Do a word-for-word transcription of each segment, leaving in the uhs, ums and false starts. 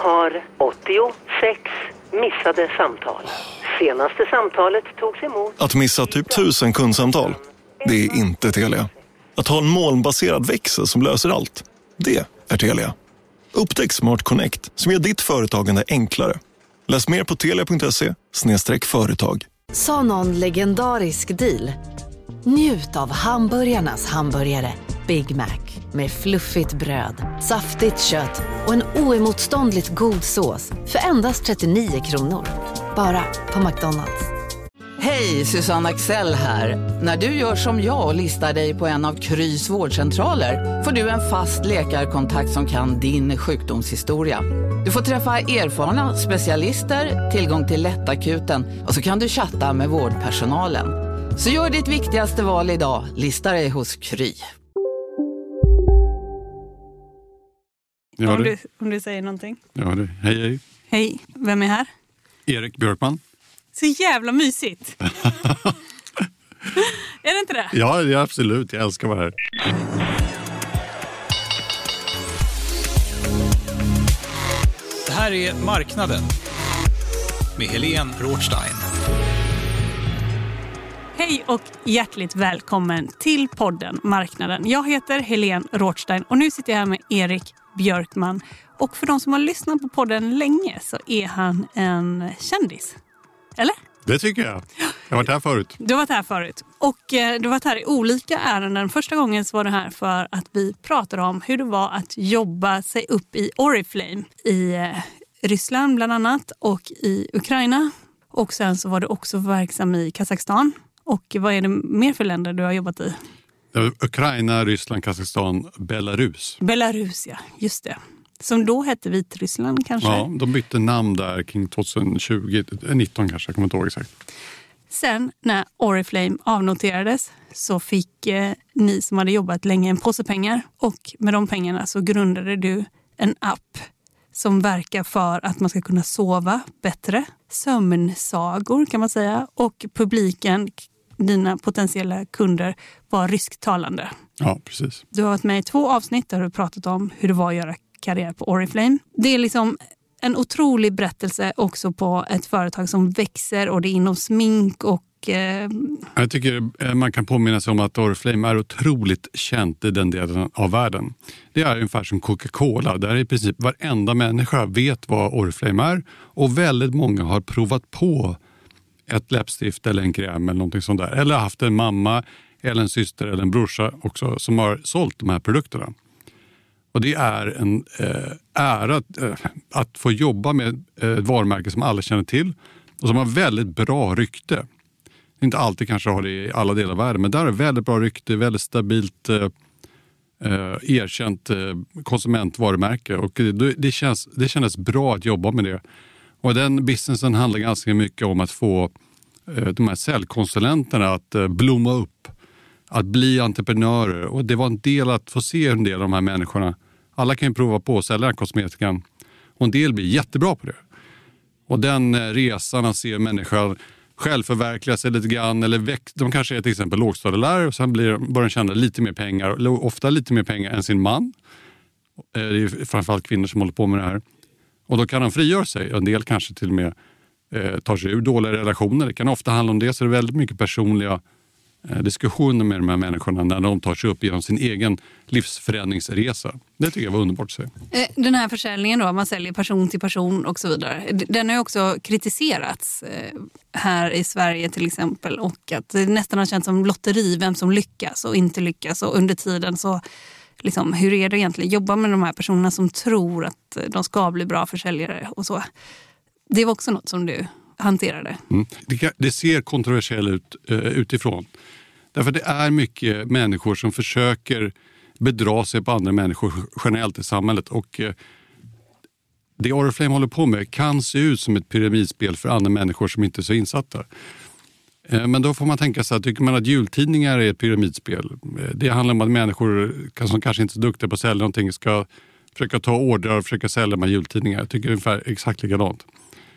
har åttiosex missade samtal. Senaste samtalet togs emot... Att missa typ tusen kundsamtal, det är inte Telia. Att ha en molnbaserad växel som löser allt, det är Telia. Upptäck Smart Connect som gör ditt företagande enklare. Läs mer på telia punkt se slash företag. Sa någon legendarisk deal? Njut av hamburgarnas hamburgare Big Mac med fluffigt bröd, saftigt kött och en oemotståndligt god sås för endast trettionio kronor. Bara på McDonald's. Hej, Susanne Axel här. När du gör som jag och listar dig på en av Krys vårdcentraler får du en fast läkarkontakt som kan din sjukdomshistoria. Du får träffa erfarna specialister, tillgång till lättakuten och så kan du chatta med vårdpersonalen. Så gör ditt viktigaste val idag, lista dig hos Kry. Ja, om, du, om du säger någonting. Ja, du. Hej, hej. Hej, vem är här? Erik Björkman. Så jävla mysigt. Är det inte det? Ja, det är absolut. Jag älskar att vara här. Det här är Marknaden med Helene Rothstein. Hej och hjärtligt välkommen till podden Marknaden. Jag heter Helene Rothstein och nu sitter jag här med Erik Björkman. Och för de som har lyssnat på podden länge så är han en kändis. Eller? Det tycker jag. Jag har varit här förut. Du har varit här förut. Och eh, du har varit här i olika ärenden. Första gången så var du här för att vi pratade om hur det var att jobba sig upp i Oriflame i eh, Ryssland bland annat och i Ukraina. Och sen så var du också verksam i Kazakstan. Och vad är det mer för länder du har jobbat i? Ukraina, Ryssland, Kazakstan, Belarus. Belarus, ja. Just det. Som då hette Vitryssland kanske? Ja, de bytte namn där kring tjugo nitton kanske, jag kommer inte ihåg exakt. Sen när Oriflame avnoterades så fick eh, ni som hade jobbat länge en påse pengar. Och med de pengarna så grundade du en app som verkar för att man ska kunna sova bättre. Sömnsagor kan man säga. Och publiken, dina potentiella kunder, var rysktalande. Ja, precis. Du har varit med i två avsnitt där du har pratat om hur det var att göra karriär på Oriflame. Det är liksom en otrolig berättelse också på ett företag som växer och det är inom smink och... Eh... Jag tycker man kan påminna sig om att Oriflame är otroligt känt i den delen av världen. Det är ungefär som Coca-Cola där i princip varenda människa vet vad Oriflame är och väldigt många har provat på ett läppstift eller en kräm eller någonting sånt där. Eller haft en mamma eller en syster eller en brorsa också som har sålt de här produkterna. Och det är en eh, ära att, eh, att få jobba med eh, ett varumärke som alla känner till och som har väldigt bra rykte. Inte alltid kanske har det i alla delar av världen, men där är väldigt bra rykte, väldigt stabilt eh, eh, erkänt eh, konsumentvarumärke. Och det, det, känns, det känns bra att jobba med det. Och den businessen handlar ganska mycket om att få eh, de här säljkonsulenterna att eh, blomma upp. Att bli entreprenörer. Och det var en del att få se en del av de här människorna. Alla kan ju prova på att sälja kosmetikan. Och en del blir jättebra på det. Och den resan att se människor självförverkliga sig lite grann. Eller väx- de kanske är till exempel lågstadielärare. Och sen blir, börjar de tjäna lite mer pengar. Ofta lite mer pengar än sin man. Det är framförallt kvinnor som håller på med det här. Och då kan de frigöra sig. En del kanske till och med eh, tar sig ur dåliga relationer. Det kan ofta handla om det. Så det är väldigt mycket personliga diskussioner med de här människorna när de tar sig upp genom sin egen livsförändringsresa. Det tycker jag var underbart att se. Den här försäljningen då, man säljer person till person och så vidare. Den har ju också kritiserats här i Sverige till exempel. Och att det nästan har känts som lotteri, vem som lyckas och inte lyckas. Och under tiden så, liksom, hur är det egentligen att jobba med de här personerna som tror att de ska bli bra försäljare och så. Det var också något som du hanterade. Mm. Det, det ser kontroversiellt ut uh, utifrån. Därför det är mycket människor som försöker bedra sig på andra människor generellt i samhället. Och uh, det Oriflame håller på med kan se ut som ett pyramidspel för andra människor som inte är så insatta. Uh, men då får man tänka sig att tycker man att jultidningar är ett pyramidspel. Uh, det handlar om att människor som kanske inte är så duktiga på att sälja någonting ska försöka ta ordrar och försöka sälja med jultidningar. Jag tycker det är ungefär exakt likadant.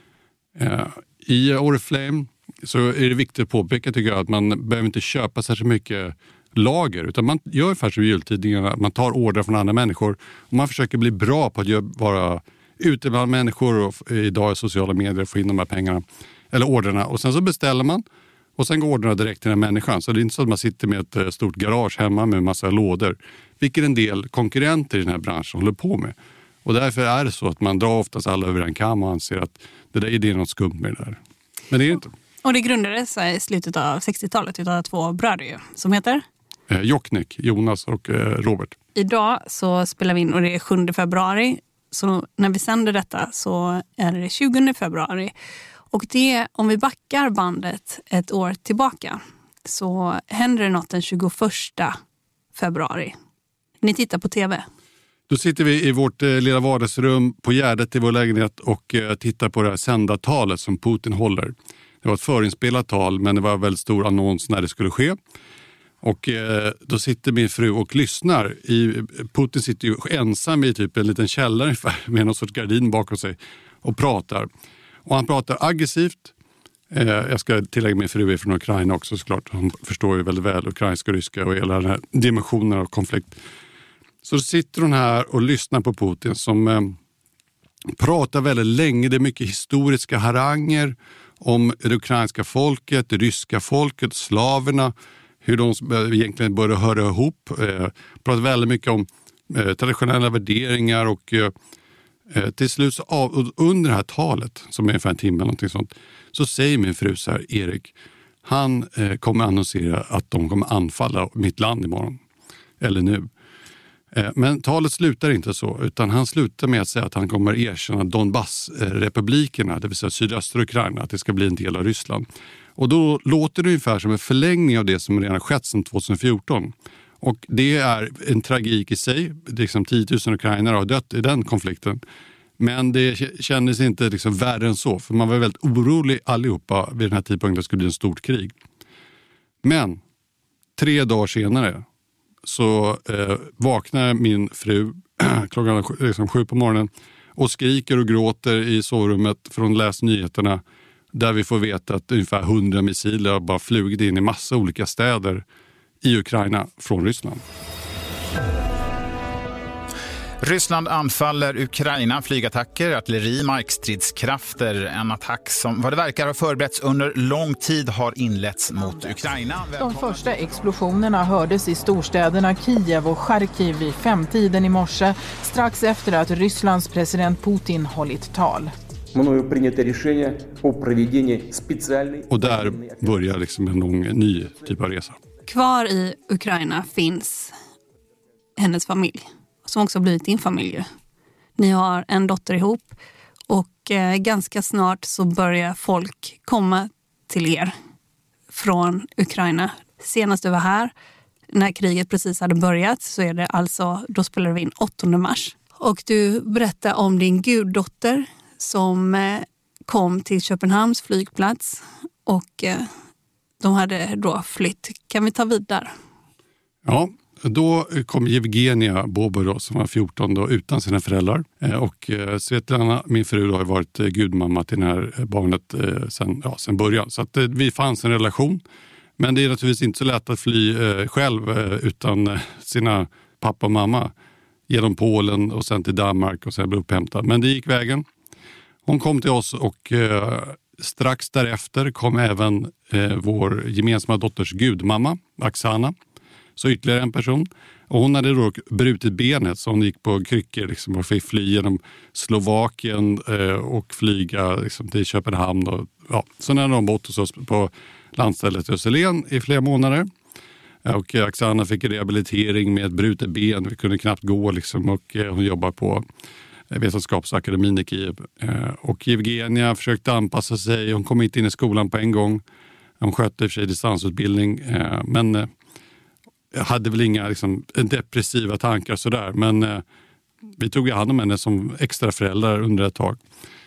Uh, I Oriflame så är det viktigt att påpeka tycker jag att man behöver inte köpa särskilt mycket lager utan man gör ungefär som jultidningarna, man tar order från andra människor och man försöker bli bra på att göra, vara ute bland människor och idag i sociala medier få in de här pengarna eller orderna. Och sen så beställer man och sen går orderna direkt till den här människan. Så det är inte så att man sitter med ett stort garage hemma med en massa lådor. Vilket en del konkurrenter i den här branschen håller på med. Och därför är det så att man drar oftast alla över en kam och anser att det där är något skumt med det där. Men det är det inte. Och det grundades i slutet av sextiotalet utav två bröder som heter? Eh, Jocknick, Jonas och eh, Robert. Idag så spelar vi in och det är sjunde februari. Så när vi sänder detta så är det tjugonde februari. Och det, om vi backar bandet ett år tillbaka så händer det något den tjugoförsta februari. Ni tittar på tv. Då sitter vi i vårt eh, lilla vardagsrum på Gärdet i vår lägenhet och eh, tittar på det här sändartalet som Putin håller. Det var ett förinspelat tal men det var en väldigt stor annons när det skulle ske. Och eh, då sitter min fru och lyssnar. I, Putin sitter ju ensam i typ en liten källare med någon sorts gardin bakom sig och pratar. Och han pratar aggressivt. Eh, jag ska tillägga min fru är från Ukraina också såklart. Hon förstår ju väldigt väl ukrainska och ryska och hela den här dimensionen av konflikt. Så sitter hon här och lyssnar på Putin som eh, pratar väldigt länge. Det är mycket historiska haranger om det ukrainska folket, det ryska folket, slaverna. Hur de egentligen börjar höra ihop. Eh, pratar väldigt mycket om eh, traditionella värderingar och eh, till slut så av, under det här talet som är ungefär en timme eller någonting sånt så säger min fru så här, Erik, han eh, kommer annonsera att de kommer anfalla mitt land imorgon. Eller nu. Eh, men talet slutar inte så utan han slutar med att säga att han kommer erkänna Donbass-republikerna, det vill säga sydöstra Ukraina, att det ska bli en del av Ryssland. Och då låter det ungefär som en förlängning av det som redan skett sedan tjugohundrafjorton. Och det är en tragik i sig. Liksom tio tusen ukrainare har dött i den konflikten. Men det kändes inte liksom värre än så. För man var väldigt orolig allihopa vid den här tidpunkten att det skulle bli en stort krig. Men tre dagar senare så eh, vaknar min fru klockan liksom sju på morgonen och skriker och gråter i sovrummet från läs nyheterna. Där vi får veta att ungefär hundra missiler har bara flugit in i massa olika städer i Ukraina från Ryssland. Ryssland anfaller Ukraina, flygattacker, artilleri, markstridskrafter. En attack som vad det verkar ha förberetts under lång tid har inletts mot Ukraina. De första explosionerna hördes i storstäderna Kiev och Charkiv vid femtiden i morse, strax efter att Rysslands president Putin hållit tal. Och där börjar liksom en lång ny typ av resa. Kvar i Ukraina finns hennes familj, som också blivit din familj. Ni har en dotter ihop och eh, ganska snart så börjar folk komma till er från Ukraina. Senast du var här, när kriget precis hade börjat, så är det alltså, då spelar vi in åttonde mars. Och du berättar om din guddotter som eh, kom till Köpenhamns flygplats och eh, de hade då flytt. Kan vi ta vidare? Ja, då kom Evgenia Bobo då, som var fjorton då, utan sina föräldrar. Eh, och eh, Svetlana, min fru, då, har varit eh, gudmamma till det här barnet eh, sen, ja, sen början. Så att eh, vi fanns en relation. Men det är naturligtvis inte så lätt att fly eh, själv eh, utan eh, sina pappa och mamma genom Polen och sen till Danmark och sen bli upphämtad. Men det gick vägen. Hon kom till oss och eh, strax därefter kom även eh, vår gemensamma dotters gudmamma, Oksana. Så ytterligare en person. Och hon hade då brutit benet så hon gick på kryckor liksom, och fick fly genom Slovakien eh, och flyga liksom, till Köpenhamn. Och, ja. Så när de bott hos oss på landstället i Österlen i flera månader. Och Oksana fick rehabilitering med ett brutet ben. Vi kunde knappt gå liksom, och eh, hon jobbar på Vetenskapsakademin i Kiev. Eh, och Evgenia försökte anpassa sig. Hon kom inte in i skolan på en gång. Hon skötte i och för sig distansutbildning. Eh, men eh, hade väl inga liksom, depressiva tankar sådär. Men eh, vi tog hand om henne som extra föräldrar under ett tag.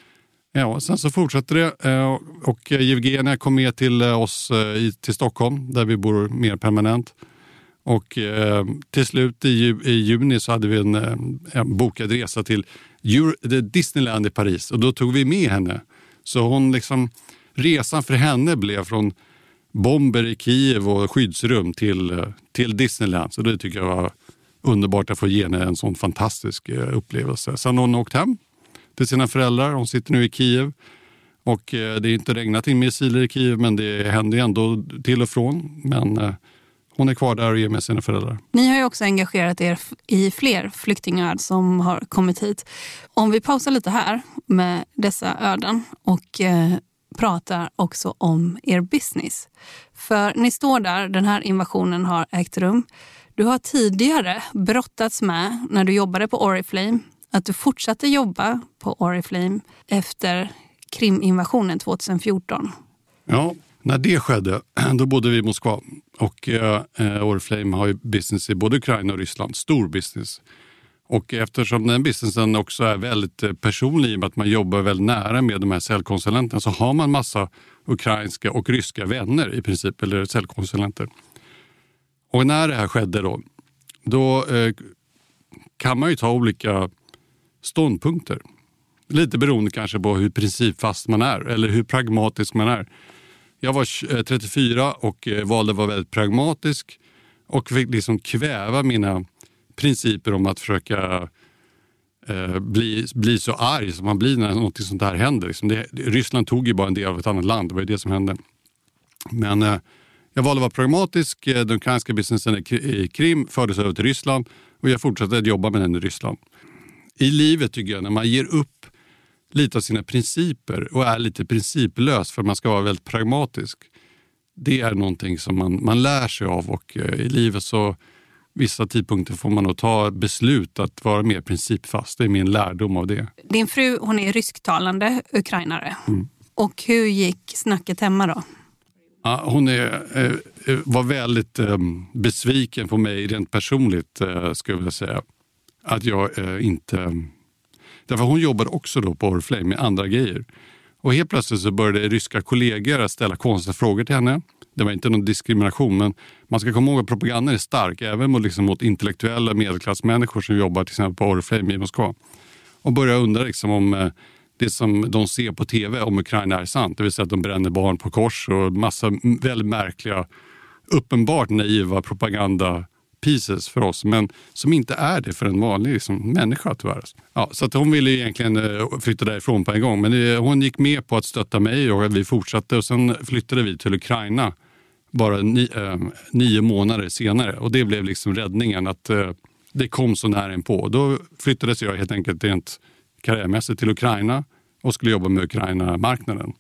Ja, sen så fortsatte det. Eh, och Evgenia kom med till oss eh, i, till Stockholm. Där vi bor mer permanent. Och eh, till slut i, i juni så hade vi en, en bokad resa till Euro, Disneyland i Paris. Och då tog vi med henne. Så hon liksom, resan för henne blev från bomber i Kiev och skyddsrum till, till Disneyland. Så det tycker jag var underbart att få ge henne en sån fantastisk upplevelse. Sen har hon åkt hem till sina föräldrar. Hon sitter nu i Kiev och det är inte regnat in missiler i Kiev, men det händer ändå till och från. Men hon är kvar där och är med sina föräldrar. Ni har ju också engagerat er i fler flyktingar som har kommit hit. Om vi pausar lite här med dessa öden och eh, pratar också om er business. För ni står där, den här invasionen har ägt rum. Du har tidigare brottats med, när du jobbade på Oriflame, att du fortsatte jobba på Oriflame efter Kriminvasionen tjugohundrafjorton. Ja, när det skedde, då bodde vi i Moskva. Och eh, Oriflame har ju business i både Ukraina och Ryssland, stor business. Och eftersom den businessen också är väldigt personlig i och med att man jobbar väldigt nära med de här säljkonsulenterna, så har man massa ukrainska och ryska vänner i princip, eller säljkonsulenter. Och när det här skedde då, då eh, kan man ju ta olika ståndpunkter. Lite beroende kanske på hur principfast man är eller hur pragmatisk man är. Jag var trettiofyra och valde att vara väldigt pragmatisk och fick liksom kväva mina principer om att försöka eh, bli, bli så arg som man blir när något sånt här händer. Liksom det, Ryssland tog ju bara en del av ett annat land, det var ju det som hände. Men eh, jag valde att vara pragmatisk. Den ukrainska businessen i Krim fördes över till Ryssland och jag fortsatte att jobba med den i Ryssland. I livet tycker jag, när man ger upp lite av sina principer och är lite principlös för att man ska vara väldigt pragmatisk, det är någonting som man, man lär sig av, och eh, i livet så vissa tidpunkter får man nog ta beslut att vara mer principfast. Det är min lärdom av det. Din fru, hon är rysktalande ukrainare. Mm. Och hur gick snacket hemma då? Ja, hon är, eh, var väldigt eh, besviken på mig rent personligt, eh, skulle jag säga. Att jag eh, inte... Därför hon jobbade också då på Oriflame med andra grejer. Och helt plötsligt så började ryska kollegor att ställa konstiga frågor till henne. Det var inte någon diskrimination, men man ska komma ihåg att propagandan är stark även mot, liksom, mot intellektuella medelklassmänniskor som jobbar till exempel på Oriflame i Moskva. Och börja undra liksom, om eh, det som de ser på tv om Ukraina är sant. Det vill säga att de bränner barn på kors och massa väldigt märkliga, uppenbart naiva propaganda pieces för oss, men som inte är det för en vanlig liksom, människa tyvärr. Ja, så att hon ville egentligen flytta därifrån på en gång, men det, hon gick med på att stötta mig och vi fortsatte, och sen flyttade vi till Ukraina bara ni, eh, nio månader senare, och det blev liksom räddningen att eh, det kom så nära en på. Då flyttades jag helt enkelt rent karriärmässigt till Ukraina och skulle jobba med Ukraina-marknaden.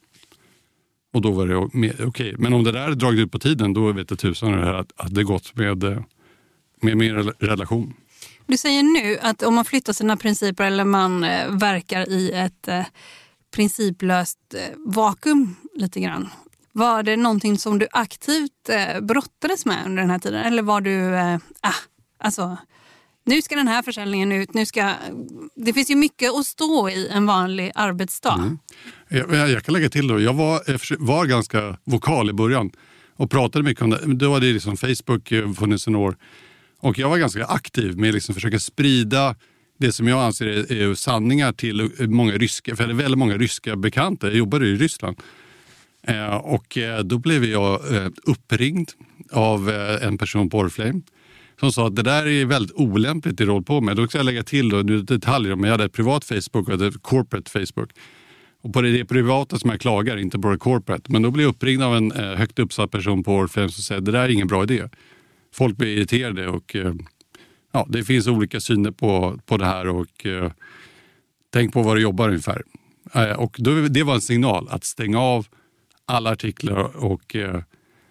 Och då var det okej. Okay. Men om det där dragit ut på tiden, då vet jag tusan det här att, att det gått med med min relation. Du säger nu att om man flyttar sina principer eller man eh, verkar i ett eh, principlöst eh, vakuum lite grann. Var det någonting som du aktivt eh, brottades med under den här tiden? Eller var du, eh, ah, alltså, nu ska den här försäljningen ut, nu ska... Det finns ju mycket att stå i en vanlig arbetsdag. Mm. Jag, jag kan lägga till då, jag var, var ganska vokal i början och pratade mycket om det. Då var det liksom Facebook funnits en år. Och jag var ganska aktiv med att liksom försöka sprida det som jag anser är, är sanningar till många ryska, för det är väldigt många ryska bekanta. Jag jobbade i Ryssland. Eh, och då blev jag eh, uppringd av eh, en person på Oriflame som sa att det där är väldigt olämpligt i roll på mig. Då ska jag lägga till då, nu detaljer om jag hade ett privat Facebook och ett corporate Facebook. Och på det, det privata som jag klagar, inte på det corporate. Men då blev jag uppringd av en eh, högt uppsatt person på Oriflame som säger att det där är ingen bra idé. Folk blir irriterade och eh, ja, det finns olika syner på, på det här, och eh, tänk på vad du jobbar ungefär. Eh, och då, det var en signal att stänga av alla artiklar och eh,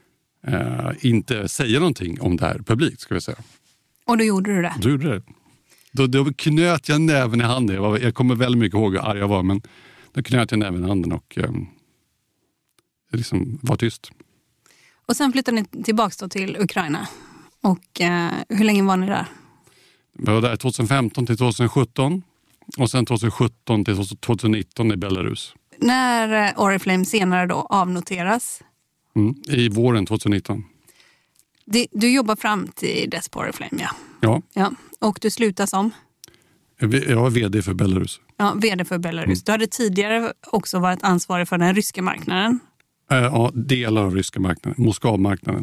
eh, inte säga någonting om det här publikt, ska vi säga. Och då gjorde du det? Då gjorde det. Då, då knöt jag näven i handen. Jag, var, jag kommer väldigt mycket ihåg hur arg jag var, men då knöt jag näven i handen och eh, liksom var tyst. Och sen flyttade ni tillbaka då till Ukraina. Och eh, hur länge var ni där? Vi var där tjugohundrafemton till tjugosjutton och sen tjugosjutton till tjugonitton i Belarus. När eh, Oriflame senare då avnoteras? Mm, i våren tjugonitton. Det, du jobbar fram till dess på Oriflame, ja. Ja. ja. Och du slutar som? Jag var vd för Belarus. Ja, vd för Belarus. Mm. Du hade tidigare också varit ansvarig för den ryska marknaden. Ja, delar av ryska marknaden. Moskva-marknaden.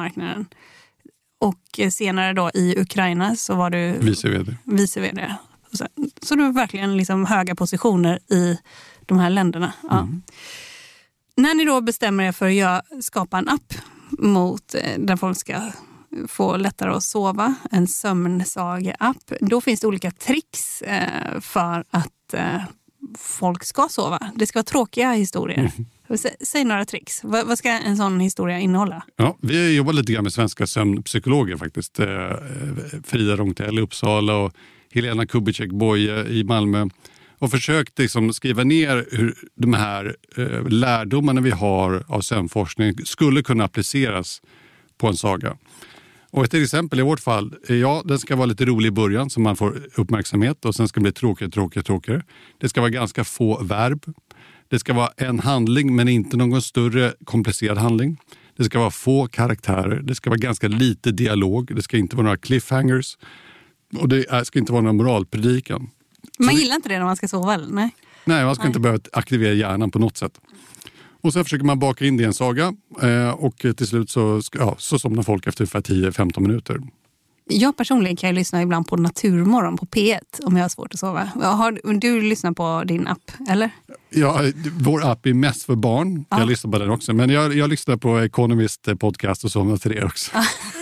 Moskva-marknaden. Och senare då i Ukraina så var du vice vd. Vice vd. Och så, så du har verkligen liksom höga positioner i de här länderna. Ja. Mm. När ni då bestämmer er för att göra, skapa en app mot eh, där folk ska få lättare att sova, en sömnsageapp, då finns det olika tricks eh, för att eh, folk ska sova. Det ska vara tråkiga historier. Mm. Sä, säg några tricks. V- vad ska en sån historia innehålla? Ja, vi jobbar lite grann med svenska sömnpsykologer faktiskt. Eh, Frida Rongtell i Uppsala och Helena Kubicek-Boye i Malmö. Och försökt liksom skriva ner hur de här eh, lärdomarna vi har av sömnforskning skulle kunna appliceras på en saga. Och ett exempel i vårt fall, ja, den ska vara lite rolig i början så man får uppmärksamhet och sen ska det bli tråkigare, tråkigare, tråkigare. Det ska vara ganska få verb. Det ska vara en handling men inte någon större komplicerad handling. Det ska vara få karaktärer. Det ska vara ganska lite dialog. Det ska inte vara några cliffhangers. Och det ska inte vara någon moralpredikan. Man så gillar inte det när man ska sova, eller? Nej, nej man ska Nej. inte behöva aktivera hjärnan på något sätt. Och så försöker man baka in det i en saga och till slut så, ja, så somnar folk efter ungefär tio till femton minuter. Jag personligen kan ju lyssna ibland på Naturmorgon på P ett om jag har svårt att sova. Har du lyssnat på din app, eller? Ja, vår app är mest för barn. Ja. Jag lyssnar på den också. Men jag, jag lyssnar på Economist podcast och somnar till det också.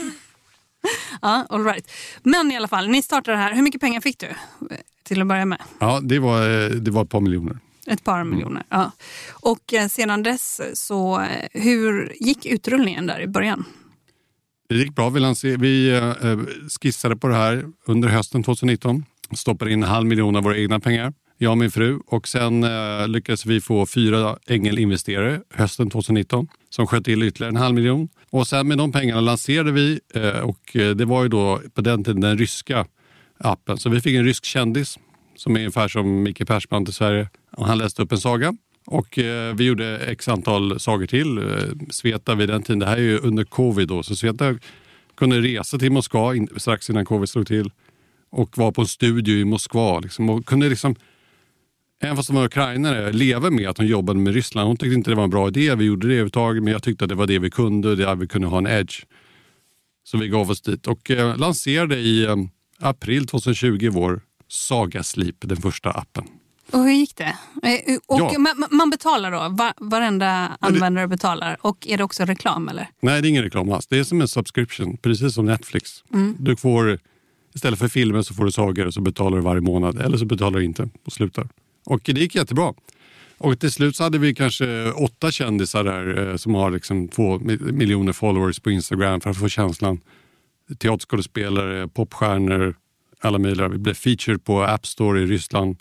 Ja, all right. Men i alla fall, ni startade det här. Hur mycket pengar fick du till att börja med? Ja, det var, det var ett par miljoner. Ett par miljoner, mm. ja. Och sedan dess, så hur gick utrullningen där i början? Det gick bra. Vi, lanser- vi skissade på det här under hösten tjugonitton. Stoppade in en halv miljon av våra egna pengar, jag och min fru. Och sen eh, lyckades vi få fyra ängelinvesterare hösten tjugonitton som sköt till ytterligare en halv miljon. Och sen med de pengarna lanserade vi eh, och det var ju då på den tiden den ryska appen. Så vi fick en rysk kändis som är ungefär som Micke Persbrandt i Sverige. Och han läste upp en saga. Och eh, vi gjorde x antal sagor till. Eh, Sveta vid den tiden, det här är ju under covid då. Så Sveta kunde resa till Moskva in, strax innan covid slog till. Och var på en studio i Moskva. Liksom, och kunde liksom, även fast hon var ukrainare, leva med att hon jobbade med Ryssland. Hon tyckte inte det var en bra idé, vi gjorde det överhuvudtaget. Men jag tyckte att det var det vi kunde, det vi kunde ha en edge. Så vi gav oss dit. Och eh, lanserade i eh, april tjugotjugo vår Saga Sleep, den första appen. Och hur gick det? Och ja. man, man betalar då? Va, varenda användare betalar? Och är det också reklam eller? Nej, det är ingen reklam alls. Det är som en subscription, precis som Netflix. Mm. Du får, istället för filmer så får du sagor och så betalar du varje månad. Eller så betalar du inte och slutar. Och det gick jättebra. Och till slut så hade vi kanske åtta kändisar där som har liksom två miljoner followers på Instagram för att få känslan. Teaterskådespelare, popstjärnor, alla möjliga. Vi blev featured på App Store i Ryssland.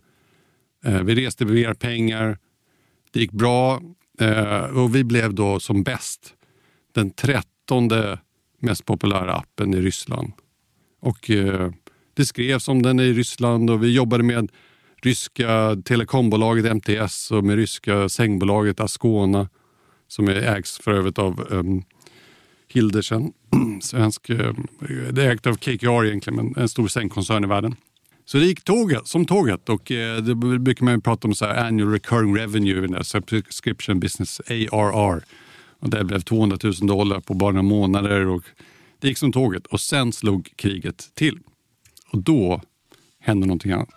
Vi reste med mer pengar. Det gick bra. Och vi blev då som bäst den trettonde mest populära appen i Ryssland. Och det skrevs om den i Ryssland och vi jobbade med ryska telekombolaget M T S och med ryska sängbolaget Ascona som ägs för övrigt av um, Hildersen, svensk, um, det är ägt av K K R egentligen, men en stor sängkoncern i världen. Så det gick tåget, som tåget och eh, det brukar man prata om så här annual recurring revenue, subscription business, A R R. Och det blev tvåhundratusen dollar på bara några månader och det gick som tåget. Och sen slog kriget till. Och då hände någonting annat.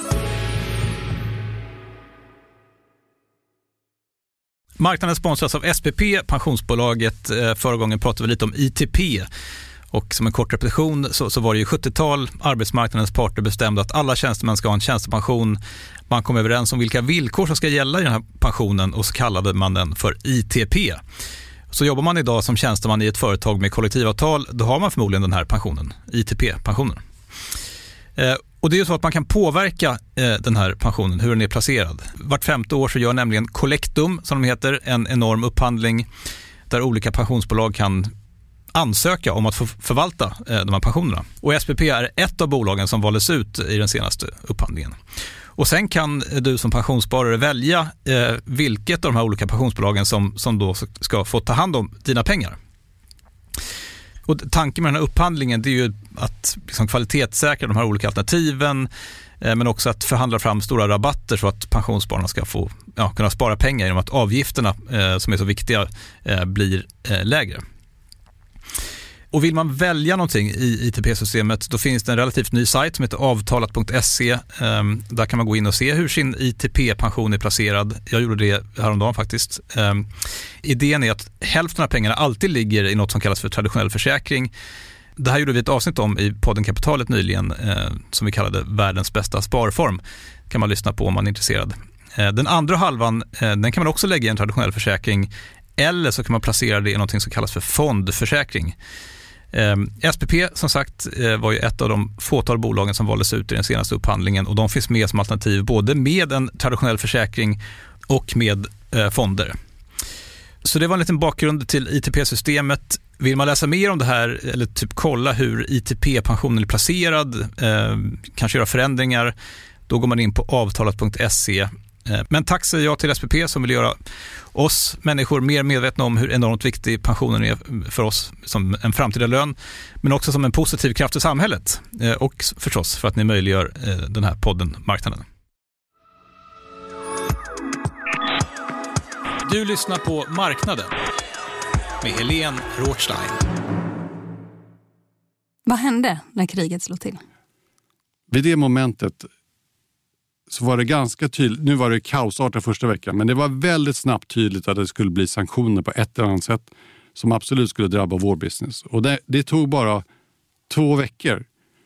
Marknaden sponsras av S P P, pensionsbolaget. Förra gången pratade vi lite om I T P. Och som en kort repetition så, så var det ju sjuttiotal arbetsmarknadens parter bestämde att alla tjänstemän ska ha en tjänstepension. Man kom överens om vilka villkor som ska gälla i den här pensionen och så kallade man den för I T P. Så jobbar man idag som tjänsteman i ett företag med kollektivavtal, då har man förmodligen den här pensionen, I T P-pensionen. Eh, och det är ju så att man kan påverka eh, den här pensionen, hur den är placerad. Vart femte år så gör nämligen Collectum, som de heter, en enorm upphandling där olika pensionsbolag kan ansöka om att få förvalta eh, de här pensionerna. Och S P P är ett av bolagen som valdes ut i den senaste upphandlingen. Och sen kan du som pensionssparare välja eh, vilket av de här olika pensionsbolagen som, som då ska få ta hand om dina pengar. Och tanken med den här upphandlingen det är ju att liksom kvalitetssäkra de här olika alternativen eh, men också att förhandla fram stora rabatter så att pensionsspararna ska få ja, kunna spara pengar genom att avgifterna eh, som är så viktiga eh, blir eh, lägre. Och vill man välja någonting i I T P-systemet, då finns det en relativt ny sajt som heter avtalat punkt se. Um, där kan man gå in och se hur sin I T P-pension är placerad. Jag gjorde det häromdagen faktiskt. Um, idén är att hälften av pengarna alltid ligger i något som kallas för traditionell försäkring. Det här gjorde vi ett avsnitt om i podden Kapitalet nyligen, eh, som vi kallade världens bästa sparform. Kan man lyssna på om man är intresserad. Eh, den andra halvan, eh, den kan man också lägga i en traditionell försäkring, eller så kan man placera det i något som kallas för fondförsäkring. Eh, S P P som sagt eh, var ju ett av de fåtal bolagen som valdes ut i den senaste upphandlingen, och de finns med som alternativ både med en traditionell försäkring och med eh, fonder. Så det var en liten bakgrund till I T P-systemet. Vill man läsa mer om det här eller typ kolla hur I T P-pensionen är placerad, eh, kanske göra förändringar, då går man in på avtalat punkt se. Eh, men tack säger jag till S P P som vill göra oss människor mer medvetna om hur enormt viktig pensionen är för oss som en framtida lön, men också som en positiv kraft i samhället. Eh, och förstås för att ni möjliggör eh, den här podden Marknaden. Du lyssnar på Marknaden med Helene Rothstein. Vad hände när kriget slog till? Vid det momentet så var det ganska tydligt, nu var det kaosartat första veckan, men det var väldigt snabbt tydligt att det skulle bli sanktioner på ett eller annat sätt som absolut skulle drabba vår business. Och det, det tog bara två veckor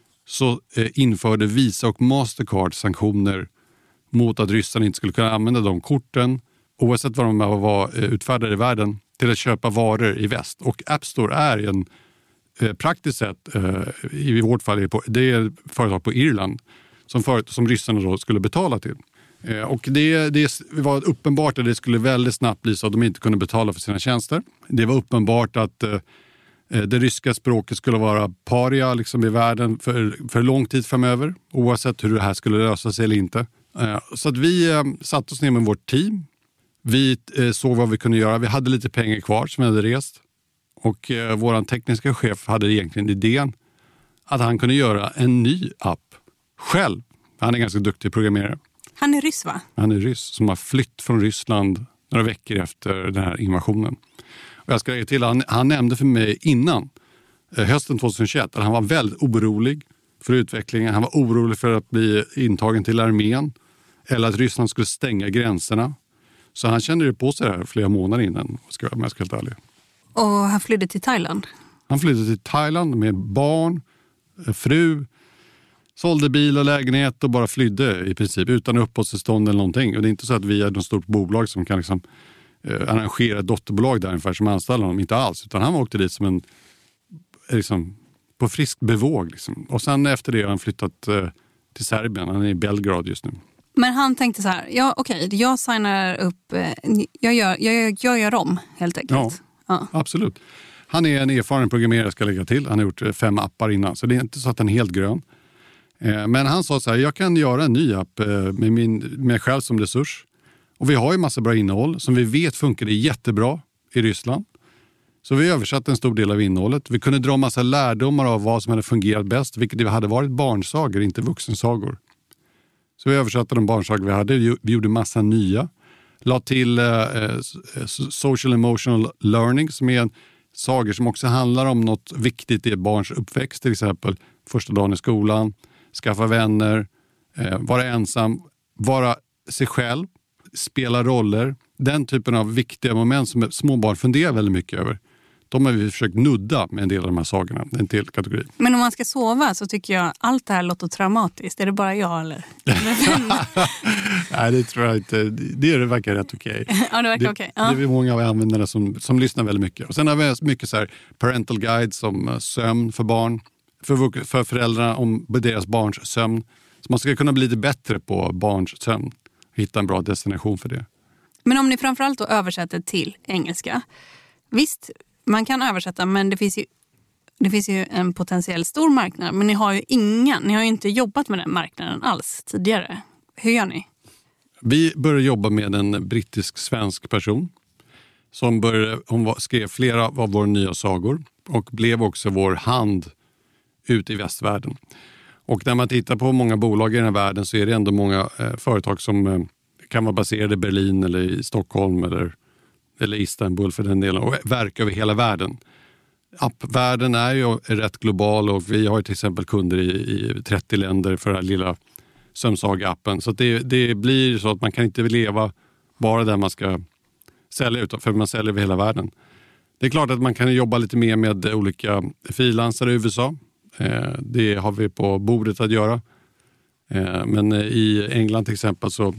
så eh, införde Visa och Mastercard sanktioner mot att Ryssland inte skulle kunna använda de korten, oavsett vad de var utfärdade i världen, till att köpa varor i väst. Och App Store är en eh, praktiskt sett, eh, i vårt fall, är på, det är ett företag på Irland som, för, som ryssarna då skulle betala till. Eh, och det, det var uppenbart att det skulle väldigt snabbt bli så att de inte kunde betala för sina tjänster. Det var uppenbart att eh, det ryska språket skulle vara paria liksom, i världen för, för lång tid framöver, oavsett hur det här skulle lösa sig eller inte. Eh, så att vi eh, satt oss ner med vårt team. Vi eh, såg vad vi kunde göra. Vi hade lite pengar kvar som vi hade rest. Och eh, vår tekniska chef hade egentligen idén att han kunde göra en ny app själv. Han är ganska duktig programmerare. Han är ryss, va? Han är ryss som har flytt från Ryssland några veckor efter den här invasionen. Och jag ska lägga till, han, han nämnde för mig innan eh, hösten tjugohundratjugoett att han var väldigt orolig för utvecklingen. Han var orolig för att bli intagen till armén eller att Ryssland skulle stänga gränserna. Så han kände det på sig där flera månader innan, om jag ska vara helt ärlig. Och han flydde till Thailand? Han flydde till Thailand med barn, fru, sålde bil och lägenhet och bara flydde i princip utan uppehållstillstånd eller någonting. Och det är inte så att vi är ett stort bolag som kan liksom, eh, arrangera ett dotterbolag där ungefär som anställer honom, inte alls. Utan han åkte dit som en, liksom, på frisk bevåg. Liksom. Och sen efter det har han flyttat eh, till Serbien, han är i Belgrad just nu. Men han tänkte så här, ja okej, okay, jag signar upp, jag gör, jag, gör, jag gör om helt enkelt. Ja, ja, absolut. Han är en erfaren programmerare, ska jag lägga till. Han har gjort fem appar innan, så det är inte så att han är helt grön. Men han sa så här, jag kan göra en ny app med min, mig själv som resurs. Och vi har ju massa bra innehåll som vi vet funkar det jättebra i Ryssland. Så vi översatte en stor del av innehållet. Vi kunde dra massa lärdomar av vad som hade fungerat bäst, vilket det hade varit barnsagor, inte vuxensagor. Så vi översatte de barnsagor vi hade. Vi gjorde massa nya. La till eh, social emotional learning som är en sagor som också handlar om något viktigt i ett barns uppväxt. Till exempel första dagen i skolan, skaffa vänner, eh, vara ensam, vara sig själv, spela roller. Den typen av viktiga moment som små barn funderar väldigt mycket över. De har vi försökt nudda med en del av de här sagorna, en till kategori. Men om man ska sova så tycker jag allt det här låter traumatiskt. Är det bara jag eller? Nej, det tror jag inte. Det, det verkar rätt okej. Okay. Ja, det verkar okej. Okay. Ja. Det är många av användarna som, som lyssnar väldigt mycket. Och sen har vi mycket så här parental guide som sömn för barn. För, för föräldrarna om deras barns sömn. Så man ska kunna bli lite bättre på barns sömn. Hitta en bra destination för det. Men om ni framförallt då översätter till engelska. Visst, man kan översätta, men det finns ju, det finns ju en potentiell stor marknad. Men ni har ju ingen, ni har ju inte jobbat med den marknaden alls tidigare. Hur gör ni? Vi började jobba med en brittisk-svensk person som började, hon skrev flera av våra nya sagor och blev också vår hand ut i västvärlden. Och när man tittar på många bolag i den här världen så är det ändå många eh, företag som eh, kan vara baserade i Berlin eller i Stockholm eller, eller Istanbul för den delen och verkar över hela världen. appvärlden är ju rätt global och vi har till exempel kunder i, i trettio länder för den här lilla sömnsaga-appen. Så att det, det blir så att man kan inte leva bara där man ska sälja ut, för man säljer över hela världen. Det är klart att man kan jobba lite mer med olika frilansare i U S A. Eh, det har vi på bordet att göra. Eh, men i England till exempel så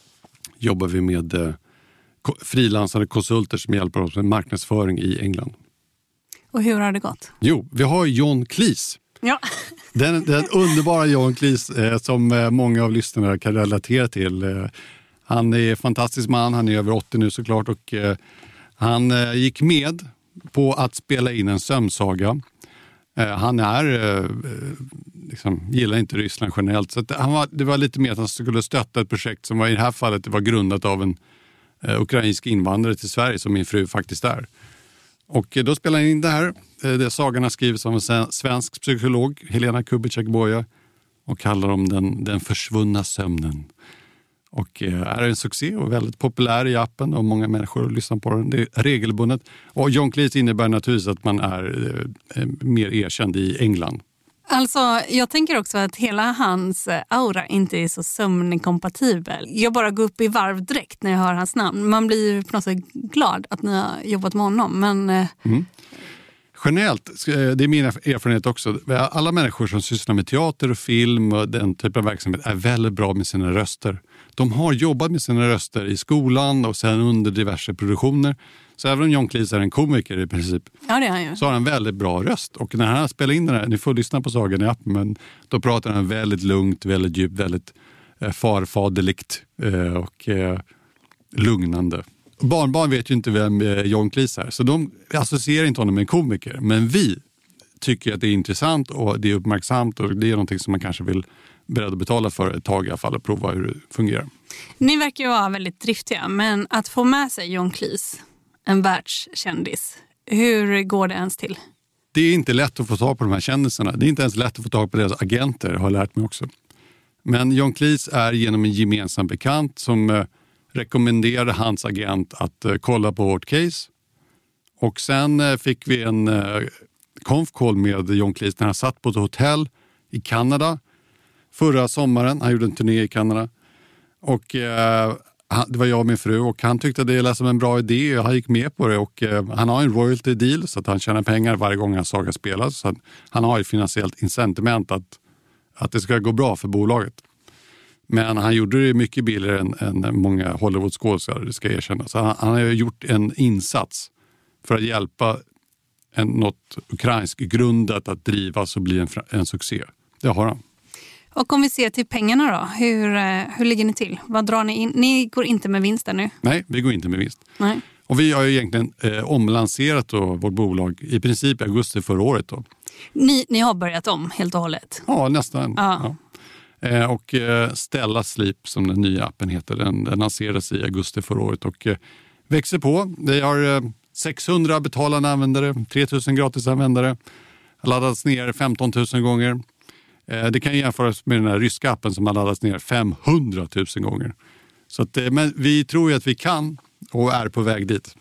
jobbar vi med eh, frilansare konsulter som hjälper oss med marknadsföring i England. Och hur har det gått? Jo, vi har John Cleese. Ja. Den, den underbara John Cleese eh, som eh, många av lyssnarna kan relatera till. Eh, han är en fantastisk man, han är över åttio nu såklart och eh, han eh, gick med på att spela in en sömnsaga. Eh, han är, eh, liksom, gillar inte Ryssland generellt så att han var, det var lite mer att han skulle stötta ett projekt som var, i det här fallet det var grundat av en eh, ukrainsk invandrare till Sverige som min fru faktiskt är. Och eh, då spelade han in det här. Eh, det sagan har skrivits av en svensk psykolog, Helena Kubitschek-Boja, och kallar om den, den försvunna sömnen. Och är en succé och väldigt populär i appen och många människor lyssnar på den. Det är regelbundet. Och John Cleese innebär naturligtvis att man är eh, mer erkänd i England. Alltså, jag tänker också att hela hans aura inte är så sömnkompatibel. Jag bara går upp i varv direkt när jag hör hans namn. Man blir på något sätt glad att ni har jobbat med honom. Men... Mm. Generellt, det är min erfarenhet också, alla människor som sysslar med teater och film och den typen av verksamhet är väldigt bra med sina röster. De har jobbat med sina röster i skolan och sen under diverse produktioner. Så även om John Cleese är en komiker i princip, ja, det är han ju. så har han en väldigt bra röst. Och när han spelar in den här, ni får lyssna på sagan i appen, men då pratar han väldigt lugnt, väldigt djupt, väldigt eh, farfaderligt eh, och eh, lugnande. Barnbarn vet ju inte vem John Cleese är, så de associerar inte honom med en komiker. Men vi tycker att det är intressant och det är uppmärksamt och det är någonting som man kanske vill beredd att betala för ett tag i alla fall och prova hur det fungerar. Ni verkar ju vara väldigt driftiga, men att få med sig John Cleese, en världskändis, hur går det ens till? Det är inte lätt att få tag på de här kändisarna. Det är inte ens lätt att få tag på deras agenter, har jag lärt mig också. Men John Cleese är genom en gemensam bekant som rekommenderade hans agent att uh, kolla på vårt case. Och sen uh, fick vi en uh, konf-call med John Cleese när han satt på ett hotell i Kanada förra sommaren. Han gjorde en turné i Kanada. Och uh, han, det var jag och min fru och han tyckte att det lät som en bra idé och han gick med på det. Och uh, han har en royalty deal så att han tjänar pengar varje gång hans saga spelas. Så att han har ett finansiellt incitament att, att det ska gå bra för bolaget. Men han gjorde det mycket billigare än, än många Hollywood-skådespelare, det ska erkännas. Han, han har gjort en insats för att hjälpa en, något ukrainsk grundat att drivas och bli en, en succé. Det har han. Och om vi ser till pengarna då, hur, hur ligger ni till? Vad drar ni in? Ni går inte med vinst nu? Nej, vi går inte med vinst. Nej. Och vi har ju egentligen eh, omlanserat då, vårt bolag i princip i augusti förra året. Då. Ni, ni har börjat om helt och hållet? Ja, nästan. Ja. Ja. Och Stella Sleep som den nya appen heter, den, den lanseras i augusti förra året och växer på. Vi har sexhundra betalande användare, tre tusen gratis användare, laddats ner femton tusen gånger. Det kan jämföras med den här ryska appen som har laddats ner femhundratusen gånger. Så att, men vi tror ju att vi kan och är på väg dit.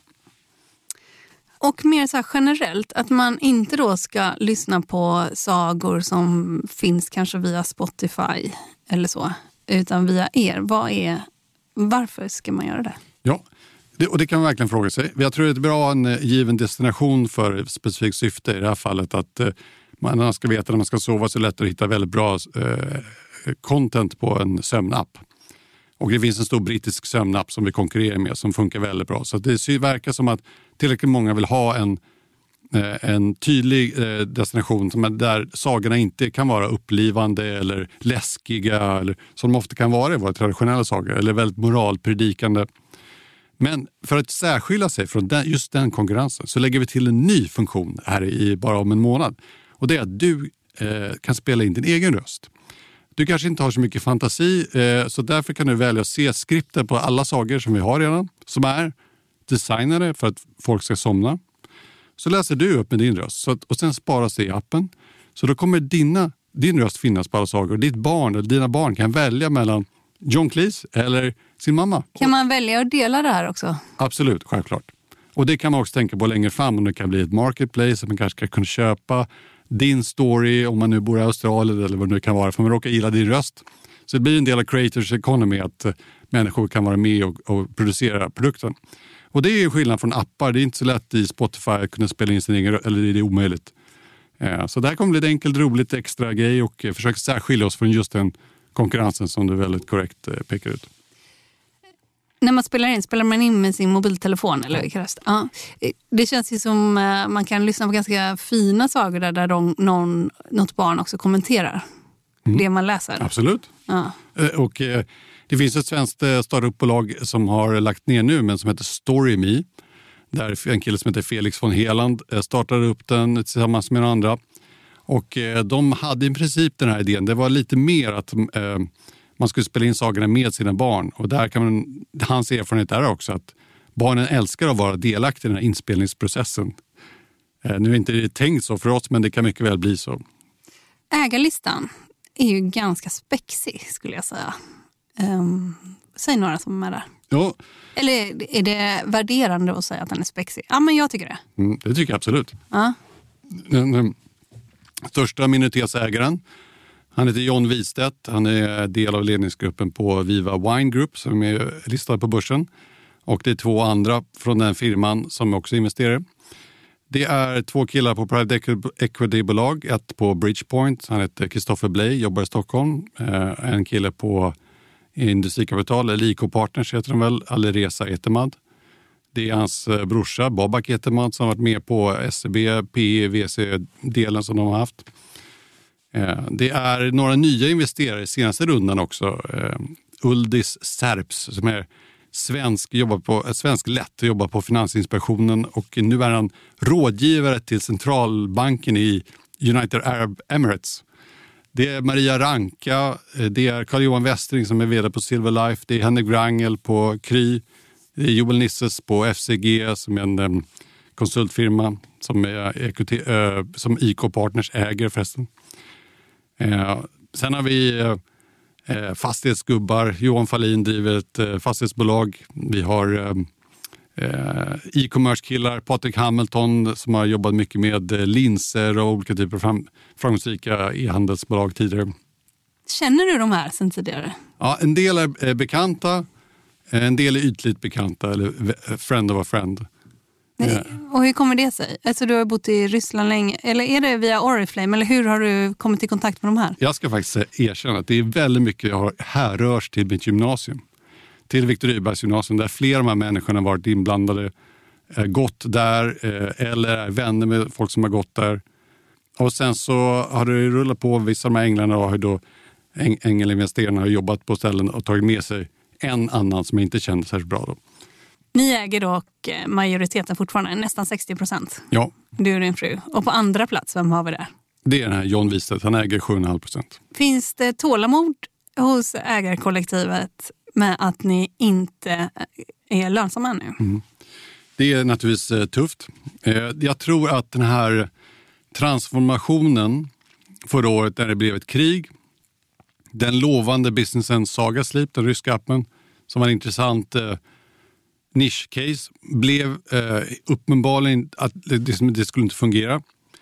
Och mer så här generellt, att man inte då ska lyssna på sagor som finns kanske via Spotify eller så, utan via er. Vad är, varför ska man göra det? Ja, det, och det kan man verkligen fråga sig. Jag tror att det är bra en given destination för ett specifikt syfte i det här fallet. Att eh, man ska veta när man ska sova så lätt att hitta väldigt bra eh, content på en sömnapp. Och det finns en stor brittisk sömnapp som vi konkurrerar med som funkar väldigt bra. Så det verkar som att tillräckligt många vill ha en, en tydlig destination där sagorna inte kan vara upplivande eller läskiga eller som de ofta kan vara i våra traditionella sagor eller väldigt moralpredikande. Men för att särskilja sig från den, just den konkurrensen så lägger vi till en ny funktion här i bara om en månad. Och det är att du eh, kan spela in din egen röst. Du kanske inte har så mycket fantasi så därför kan du välja att se skripten på alla sagor som vi har redan som är designade för att folk ska somna. Så läser du upp med din röst så att, och sen sparas det i appen. Så då kommer dina, din röst finnas på alla sagor. Ditt barn eller dina barn kan välja mellan John Cleese eller sin mamma. Kan man välja att dela det här också? Absolut, självklart. Och det kan man också tänka på längre fram, om det kan bli ett marketplace, att man kanske ska kunna köpa din story om man nu bor i Australien eller vad det nu kan vara, för man råkar gilla din röst. Så det blir en del av creators economy att människor kan vara med och, och producera produkten. Och det är ju skillnad från appar. Det är inte så lätt i Spotify att kunna spela in sin egen röst, eller det är omöjligt. Så det här kommer bli ett enkelt, roligt extra grej och försöka särskilja oss från just den konkurrensen som du väldigt korrekt pekar ut. När man spelar in, spelar man in med sin mobiltelefon eller vilka röst? Ja. Det känns ju som man kan lyssna på ganska fina sagor där, där de, någon, något barn också kommenterar mm. det man läser. Absolut. Ja. Och det finns ett svenskt startupbolag som har lagt ner nu, men som heter StoryMe. Där en kille som heter Felix von Heland startade upp den tillsammans med några andra. Och de hade i princip den här idén. Det var lite mer att eh, man skulle spela in sagorna med sina barn. Och där kan man, hans erfarenhet är också att barnen älskar att vara delaktiga i den här inspelningsprocessen. Eh, nu är inte det tänkt så för oss, men det kan mycket väl bli så. Ägarlistan är ju ganska spexig, skulle jag säga. Um, säg några som är där. Ja. Eller är det värderande att säga att den är spexig? Ja, men jag tycker det. Mm, det tycker jag absolut. Ja. Den, den största minoritetsägaren, han heter John Wistedt. Han är del av ledningsgruppen på Viva Wine Group som är listad på börsen. Och det är två andra från den firman som också investerar. Det är två killar på private equity-bolag. Ett på Bridgepoint, han heter Christopher Blay, jobbar i Stockholm. En kille på Industrikapital, eller I K Partners heter de väl, Alireza Etemad. Det är hans brorsa, Babak Etemad, som har varit med på S E B, P E, V C-delen som de har haft. Det är några nya investerare i senaste rundan också. Uldis Serps, som är svensk, jobbar på, svensk lätt och jobbar på Finansinspektionen. Och nu är han rådgivare till centralbanken i United Arab Emirates. Det är Maria Ranka, det är Carl-Johan Westring som är vd på Silverlife, det är Henrik Wrangel på Kry, det är Joel Nisses på F C G som är en um, konsultfirma som, är, uh, som I K Partners äger förresten. Uh, sen har vi uh, fastighetsgubbar, Johan Fahlin driver ett uh, fastighetsbolag, vi har um, Uh, e-commerce-killar, Patrik Hamilton som har jobbat mycket med uh, linser och olika typer av fram- framgångsrika e-handelsbolag tidigare. Känner du de här sedan tidigare? Ja, en del är uh, bekanta, en del är ytligt bekanta eller uh, friend of a friend. Nej, och hur kommer det sig? Alltså du har bott i Ryssland länge, eller är det via Oriflame, eller hur har du kommit i kontakt med de här? Jag ska faktiskt erkänna att det är väldigt mycket jag har härrörs till mitt gymnasium. Till Viktor Rydbergs gymnasium, där flera av de här människorna har varit inblandade, eh, gått där eh, eller är vänner med folk som har gått där. Och sen så har det rullat på, vissa av de här änglarna har då, äng, ängelinvesterarna har jobbat på ställen och tagit med sig en annan som inte kände särskilt bra då. Ni äger dock majoriteten fortfarande, nästan sextio procent. Ja. Du och din fru. Och på andra plats, vem har vi där? Det är den här John Wistedt, han äger sju komma fem procent. Finns det tålamod hos ägarkollektivet med att ni inte är lönsamma nu? Mm. Det är naturligtvis eh, tufft. Eh, jag tror att den här transformationen förra året när det blev ett krig, den lovande businessen Saga Sleep, den ryska appen, som var en intressant eh, nischcase, blev eh, uppenbarligen att det, det skulle inte fungera.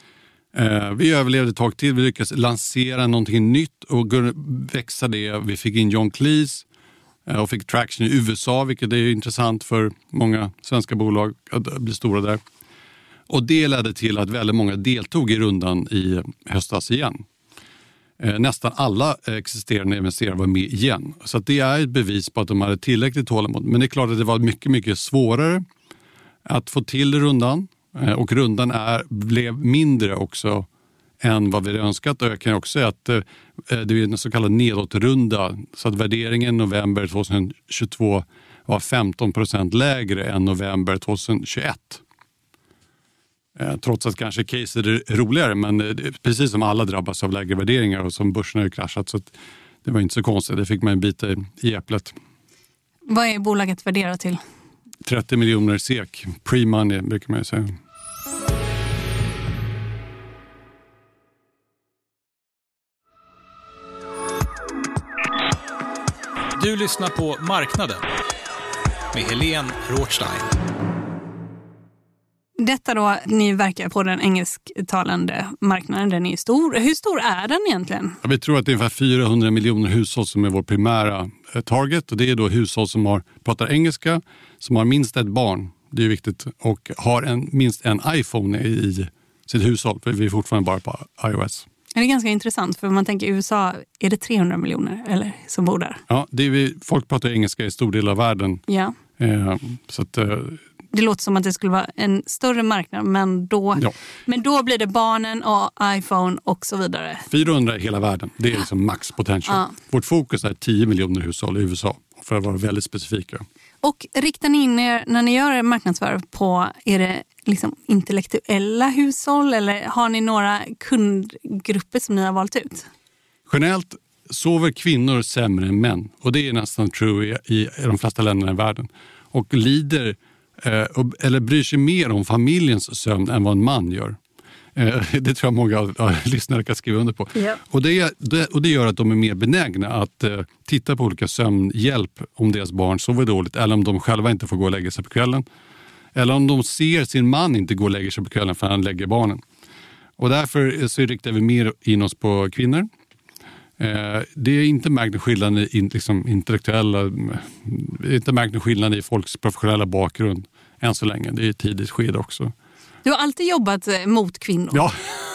Eh, vi överlevde ett tag till, vi lyckades lansera någonting nytt och växa det. Vi fick in John Cleese och fick traction i U S A, vilket är intressant för många svenska bolag att bli stora där. Och det ledde till att väldigt många deltog i rundan i höstas igen. Nästan alla existerande investerare var med igen. Så att det är ett bevis på att de hade tillräckligt tålamod. Men det är klart att det var mycket, mycket svårare att få till rundan. Och rundan är, blev mindre också än vad vi hade önskat. Och jag kan också säga att det är en så kallad nedåtrunda. Så att värderingen november tjugohundratjugotvå var femton procent lägre än november tjugohundratjugoett. Trots att kanske case är roligare, men precis som alla drabbas av lägre värderingar och som börsen har ju kraschat, så att det var inte så konstigt. Det fick man en bit i äpplet. Vad är bolaget värderat till? trettio miljoner SEK. Pre-money brukar man ju säga. Du lyssnar på Marknaden med Helene Rothstein. detta då, ni verkar på den engelsktalande marknaden, den är stor. Hur stor är den egentligen? Ja, vi tror att det är ungefär fyrahundra miljoner hushåll som är vår primära target. Och det är då hushåll som har, pratar engelska, som har minst ett barn, det är viktigt, och har en, minst en iPhone i sitt hushåll, för vi är fortfarande bara på iOS. Det är ganska intressant, för man tänker i U S A är det trehundra miljoner eller, som bor där. Ja, det är vi, folk pratar engelska i stor del av världen. Ja. Eh, så att, eh, det låter som att det skulle vara en större marknad, men då, ja. men då blir det barnen och iPhone och så vidare. fyrahundra i hela världen, det är liksom max potential. Ja. Vårt fokus är tio miljoner hushåll i U S A, för att vara väldigt specifika. Och riktar ni in er, när ni gör marknadsföring på, är det liksom intellektuella hushåll eller har ni några kundgrupper som ni har valt ut? Generellt sover kvinnor sämre än män, och det är nästan true i, i de flesta länderna i världen. Och lider eh, eller bryr sig mer om familjens sömn än vad en man gör. Eh, det tror jag många av, av lyssnare kan skriva under på. Ja. Och, det, det, och det gör att de är mer benägna att eh, titta på olika sömnhjälp om deras barn sover dåligt, eller om de själva inte får gå och lägga sig på kvällen. Eller om de ser sin man inte gå och lägga sig på kvällen för han lägger barnen. Och därför så riktar vi mer in oss på kvinnor. Eh, det är inte märkt skillnad i liksom, intellektuella, det är inte märkt skillnad i folks professionella bakgrund än så länge. Det är tidigt skede också. Du har alltid jobbat mot kvinnor. Ja,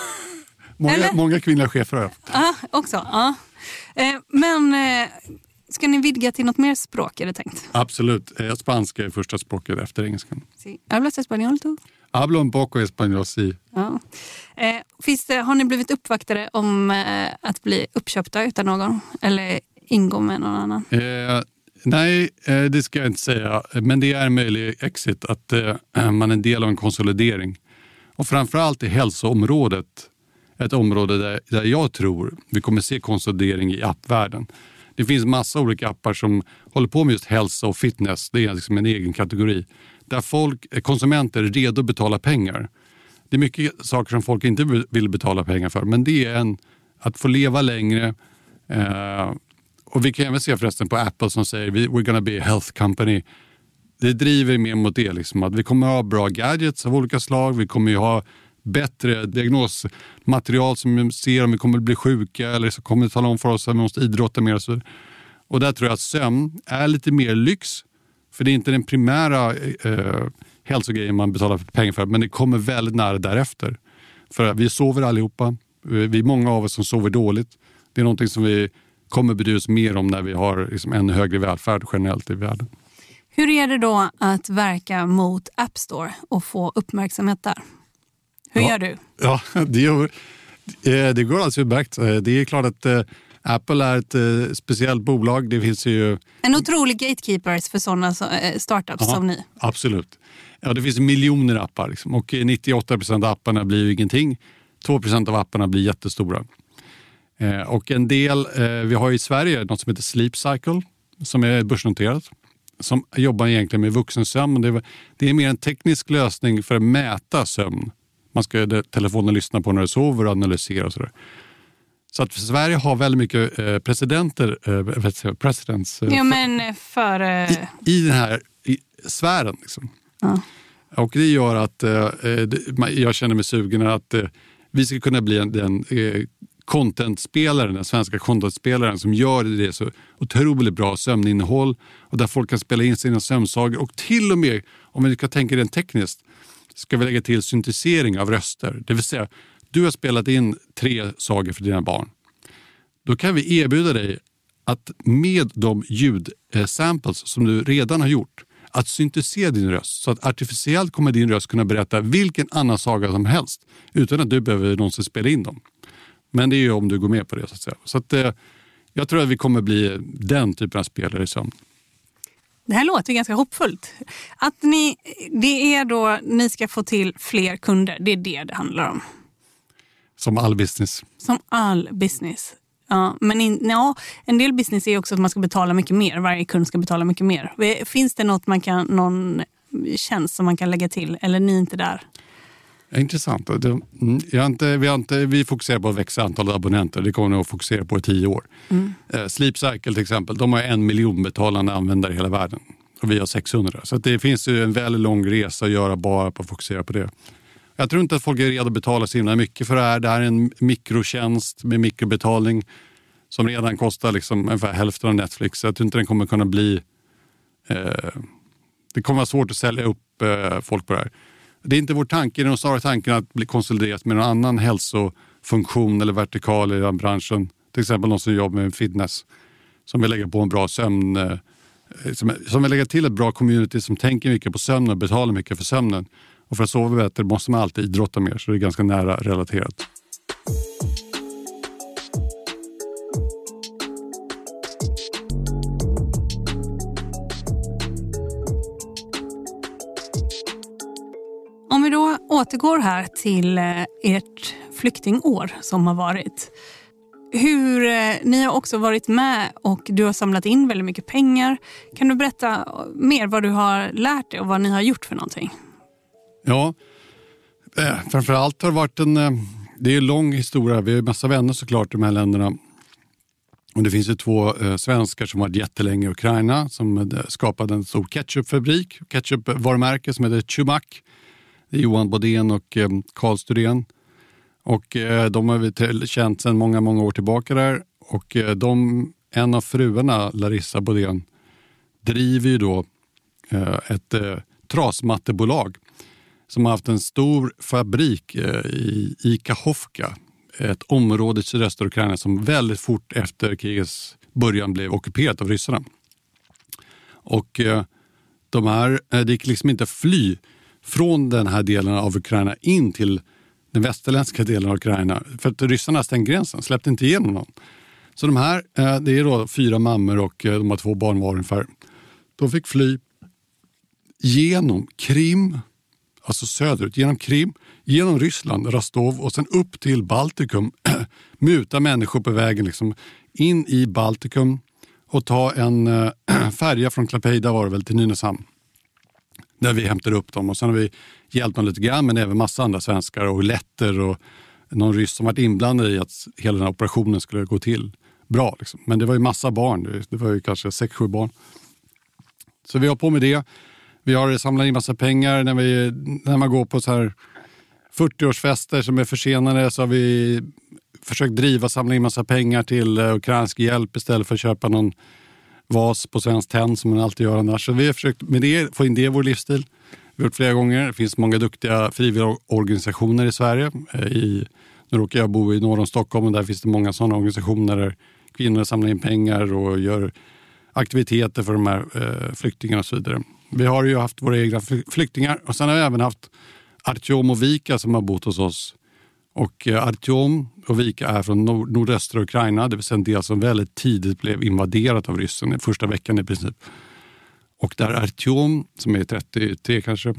många, många kvinnliga chefer har jag haft. Ja, också. Ja. Eh, men eh, ska ni vidga till något mer språk, är det tänkt? Absolut. Eh, spanska är första språket efter engelskan. Sí. ¿Hablas español tú? Hablo un poco español, sí. Ja. Eh, finns det, har ni blivit uppvaktade om eh, att bli uppköpta utan någon? Eller ingå med någon annan? Eh, nej, eh, det ska jag inte säga. Men det är en möjlig exit att eh, man är en del av en konsolidering. Och framförallt i hälsoområdet. Ett område där, där jag tror vi kommer se konsolidering i appvärlden. Det finns massa olika appar som håller på med just hälsa och fitness. Det är liksom en egen kategori. Där folk, konsumenter är redo att betala pengar. Det är mycket saker som folk inte vill betala pengar för. Men det är en, att få leva längre. Eh, och vi kan även se förresten på Apple som säger we're gonna be a health company. Det driver mer mot det. Liksom, att vi kommer ha bra gadgets av olika slag. Vi kommer ju ha bättre diagnosmaterial som ser om vi kommer att bli sjuka. Eller så kommer det tala om för oss att vi måste idrotta mer. Och, så. Och där tror jag att sömn är lite mer lyx. För det är inte den primära eh, hälsogrejen man betalar pengar för. Men det kommer väldigt nära därefter. För vi sover allihopa. Vi är många av oss som sover dåligt. Det är någonting som vi kommer bry oss mer om när vi har liksom, en högre välfärd generellt i världen. Hur är det då att verka mot App Store och få uppmärksamhet där? Hur ja, gör du? Ja, det, gör, det går alltså utmärkt. Det är klart att eh, Apple är ett eh, speciellt bolag. Det finns ju... En otrolig gatekeepers för sådana eh, startups ja, som ni. Absolut. Ja, det finns miljoner appar. Liksom. Och nittioåtta procent av apparna blir ju ingenting. två procent av apparna blir jättestora. Eh, och en del, eh, vi har i Sverige något som heter Sleep Cycle som är börsnoterat. Som jobbar egentligen med vuxensömn. Det är, det är mer en teknisk lösning för att mäta sömn. Man ska telefonen lyssna på när du sover och analysera och sådär. Så att Sverige har väldigt mycket eh, presidenter, eh, presidents, eh, ja, men för, eh... i, i den här i sfären. Liksom. Ja. Och det gör att eh, jag känner mig sugen att eh, vi ska kunna bli en, den eh, contentspelaren, den svenska contentspelaren som gör det så otroligt bra sömninnehåll och där folk kan spela in sina sömnsagor och till och med, om vi ska tänka den tekniskt, ska vi lägga till syntetisering av röster. Det vill säga, du har spelat in tre sagor för dina barn. Då kan vi erbjuda dig att med de ljudsamples som du redan har gjort, att syntesera din röst. Så att artificiellt kommer din röst kunna berätta vilken annan saga som helst utan att du behöver någonsin spela in dem. Men det är ju om du går med på det så att säga. Så att, eh, jag tror att vi kommer bli den typen av spelare som... Det här låter ganska hoppfullt. Att ni, det är då ni ska få till fler kunder, det är det det handlar om. Som all business. Som all business. Ja, men in, ja, en del business är också att man ska betala mycket mer. Varje kund ska betala mycket mer. Finns det något man kan, någon tjänst som man kan lägga till? Eller ni inte där? Intressant. Det, jag har inte, vi, har inte, vi fokuserar på att växa antalet abonnenter. Det kommer nog att fokusera på i tio år. Mm. Eh, Sleep Cycle till exempel. De har en miljon betalande användare i hela världen. och vi har sexhundra. Så att det finns ju en väldigt lång resa att göra bara på att fokusera på det. Jag tror inte att folk är redo att betala så himla mycket för det här. Det här är en mikrotjänst med mikrobetalning som redan kostar liksom ungefär hälften av Netflix. Jag tror inte den kommer kunna bli... Eh, det kommer vara svårt att sälja upp eh, folk på det här. Det är inte vår tanke, det är nog snarare tanken att bli konsoliderat med någon annan hälsofunktion eller vertikal i den branschen. Till exempel någon som jobbar med fitness. Som vill lägga på en bra sömn... Eh, som, som vill lägga till ett bra community som tänker mycket på sömn och betalar mycket för sömnen. Och för att sova bättre måste man alltid idrotta mer, så det är ganska nära relaterat. Om vi då återgår här till ert flyktingår som har varit. Hur, ni har också varit med och du har samlat in väldigt mycket pengar. Kan du berätta mer vad du har lärt dig och vad ni har gjort för någonting? Ja, eh, framförallt har det varit en, eh, det är en lång historia. Vi har en massa vänner såklart i de här länderna. Och det finns ju två eh, svenskar som har varit jättelänge i Ukraina som eh, skapade en stor ketchupfabrik, ketchupvarumärke som heter Chumak. Det är Johan Bodén och eh, Carl Studén. Och eh, de har vi t- känt sedan många, många år tillbaka där. Och eh, de, en av fruarna, Larissa Bodén, driver ju då eh, ett eh, trasmattebolag som har haft en stor fabrik eh, i, i Kachovka, ett område i sydöstra Ukraina som väldigt fort efter krigets början blev ockuperat av ryssarna. Och eh, de här, eh, det gick liksom inte att fly från den här delen av Ukraina in till den västerländska delen av Ukraina. För att ryssarna stängde gränsen, släppte inte igenom någon. Så de här, eh, det är då fyra mammor och eh, de har två barn var ungefär. De fick fly genom Krim, alltså söderut, genom Krim, genom Ryssland, Rostov och sen upp till Baltikum. Muta människor på vägen liksom in i Baltikum och ta en äh, färja från Klaipeda var det väl till Nynäshamn. Där vi hämtade upp dem och sen har vi hjälpt dem lite grann, men även massa andra svenskar och letter och någon ryss som varit inblandad i att hela den här operationen skulle gå till bra. Liksom. Men det var ju massa barn, det, det var ju kanske sex sju barn. Så vi har på med det. Vi har samlat in massa pengar när, vi, när man går på så här fyrtioårsfester som är försenade, så har vi försökt driva, samla in massa pengar till uh, ukrainsk hjälp istället för att köpa någon vas på Svenskt Tenn som man alltid gör annars. Så vi har försökt med det, få in det i vår livsstil. Vi har gjort flera gånger. Det finns många duktiga frivilliga organisationer i Sverige. I, nu råkar jag bo i norr om Stockholm och där finns det många sådana organisationer där kvinnor samlar in pengar och gör aktiviteter för de här uh, flyktingarna och så vidare. Vi har ju haft våra egna flyktingar och sen har vi även haft Artyom och Vika som har bott hos oss. Och Artyom och Vika är från nord- nordöstra Ukraina, det vill säga en del som väldigt tidigt blev invaderat av ryssen i första veckan i princip. Och där Artyom, som är trettiotre kanske,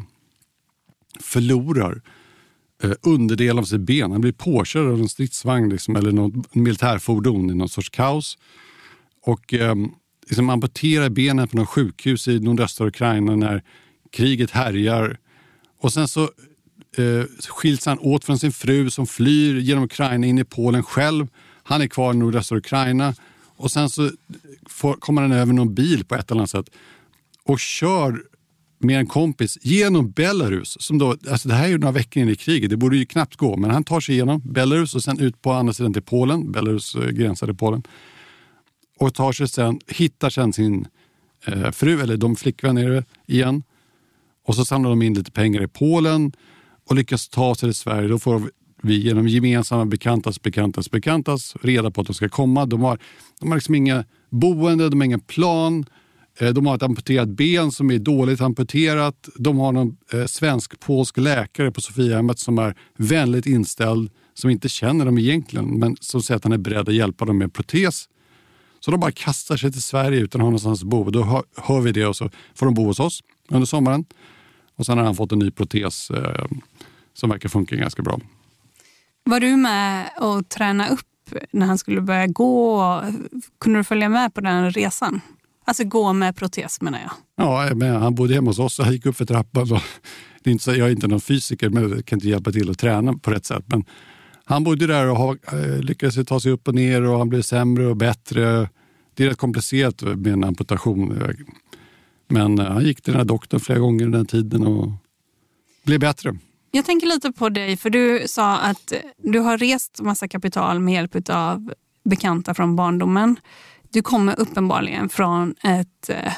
förlorar eh, underdelen av sitt ben. Han blir påkörd av en stridsvagn liksom, eller något militärfordon i någon sorts kaos. Och eh, liksom amputerar benen på något sjukhus i nordöstra Ukraina när kriget härjar. Och sen så eh, skiljs han åt från sin fru som flyr genom Ukraina in i Polen själv. Han är kvar i nordöstra Ukraina. Och sen så får, kommer han över någon bil på ett eller annat sätt och kör med en kompis genom Belarus. Som då, alltså det här är ju några veckor in i kriget, det borde ju knappt gå. Men han tar sig igenom Belarus och sen ut på andra sidan till Polen. Belarus eh, gränsar till Polen. Och tar sig sen, hittar sen sin eh, fru, eller de flickvänner igen. Och så samlar de in lite pengar i Polen och lyckas ta sig till Sverige. Då får vi genom gemensamma bekantas, bekantas, bekantas reda på att de ska komma. De har, de har liksom inga boende, de har ingen plan. Eh, de har ett amputerat ben som är dåligt amputerat. De har någon eh, svensk-polsk läkare på Sofiahemmet som är vänligt inställd, som inte känner dem egentligen, men som säger att han är beredd att hjälpa dem med protes. Så de bara kastar sig till Sverige utan att ha någonstans att bo. Då hör, hör vi det och så får de bo hos oss under sommaren. Och sen har han fått en ny protes eh, som verkar funka ganska bra. Var du med och träna upp när han skulle börja gå? Kunde du följa med på den resan? Alltså gå med protes menar jag. Ja, men han bodde hemma hos oss och gick upp för trappan. Så det är inte så, jag är inte någon fysiker men jag kan inte hjälpa till att träna på rätt sätt. Men han bodde där och har, eh, lyckades ta sig upp och ner och han blev sämre och bättre. Det är rätt komplicerat med en amputation. Men han gick till den här doktorn flera gånger den tiden och blev bättre. Jag tänker lite på dig, för du sa att du har rest massa kapital med hjälp av bekanta från barndomen. Du kommer uppenbarligen från ett eh,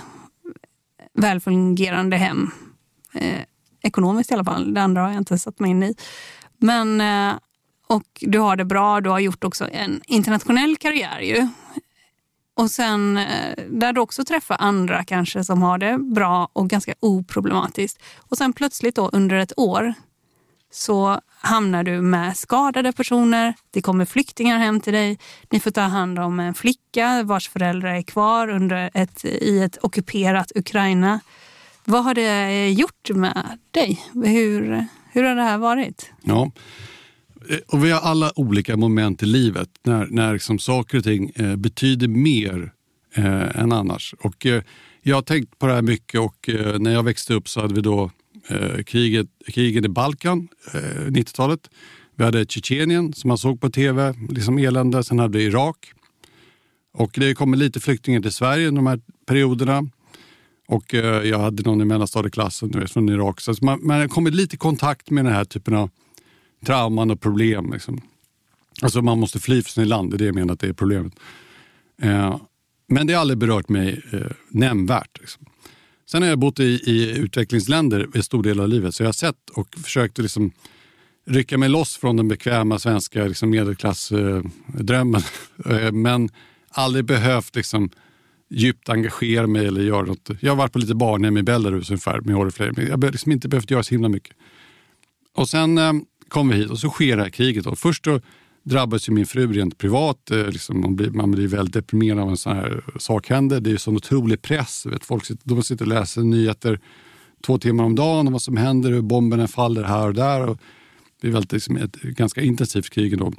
välfungerande hem. Eh, ekonomiskt i alla fall, det andra har jag inte satt mig in i. Men, eh, och du har det bra, du har gjort också en internationell karriär ju. Och sen eh, där du också träffar andra kanske som har det bra och ganska oproblematiskt. Och sen plötsligt då under ett år så hamnar du med skadade personer. Det kommer flyktingar hem till dig. Ni får ta hand om en flicka vars föräldrar är kvar under ett, i ett ockuperat Ukraina. Vad har det gjort med dig? Hur, hur har det här varit? Ja, och vi har alla olika moment i livet när, när liksom saker och ting eh, betyder mer eh, än annars. Och eh, jag har tänkt på det här mycket och eh, när jag växte upp så hade vi då eh, kriget, kriget i Balkan, eh, nittiotalet. Vi hade Tjetjenien som man såg på tv, liksom elände. Sen hade vi Irak. Och det kommer lite flyktingar till Sverige i de här perioderna. Och eh, jag hade någon i mellanstadieklassen, du vet, från Irak. Så man, man har kommit lite i kontakt med den här typen av trauman och problem. Liksom. Alltså man måste fly från sitt land, det är det jag menar att det är problemet. Eh, men det har aldrig berört mig eh, nämnvärt. Liksom. Sen har jag bott i, i utvecklingsländer i stor del av livet, så jag har sett och försökt liksom rycka mig loss från den bekväma svenska liksom, medelklassdrömmen. Eh, men aldrig behövt liksom djupt engagera mig eller göra något. Jag har varit på lite barnhem i Belarus ungefär med Oriflame, men jag har liksom inte behövt göra så himla mycket. Och sen eh, kom vi hit och så sker det här kriget. Och först då drabbas ju min fru rent privat. Eh, liksom man, blir, man blir väldigt deprimerad av en sån här sak händer. Det är ju sån otrolig press. Vet, folk sitter, de sitter och läser nyheter två timmar om dagen om vad som händer, hur bomberna faller här och där. Och det är väldigt, liksom, ett ganska intensivt krig då.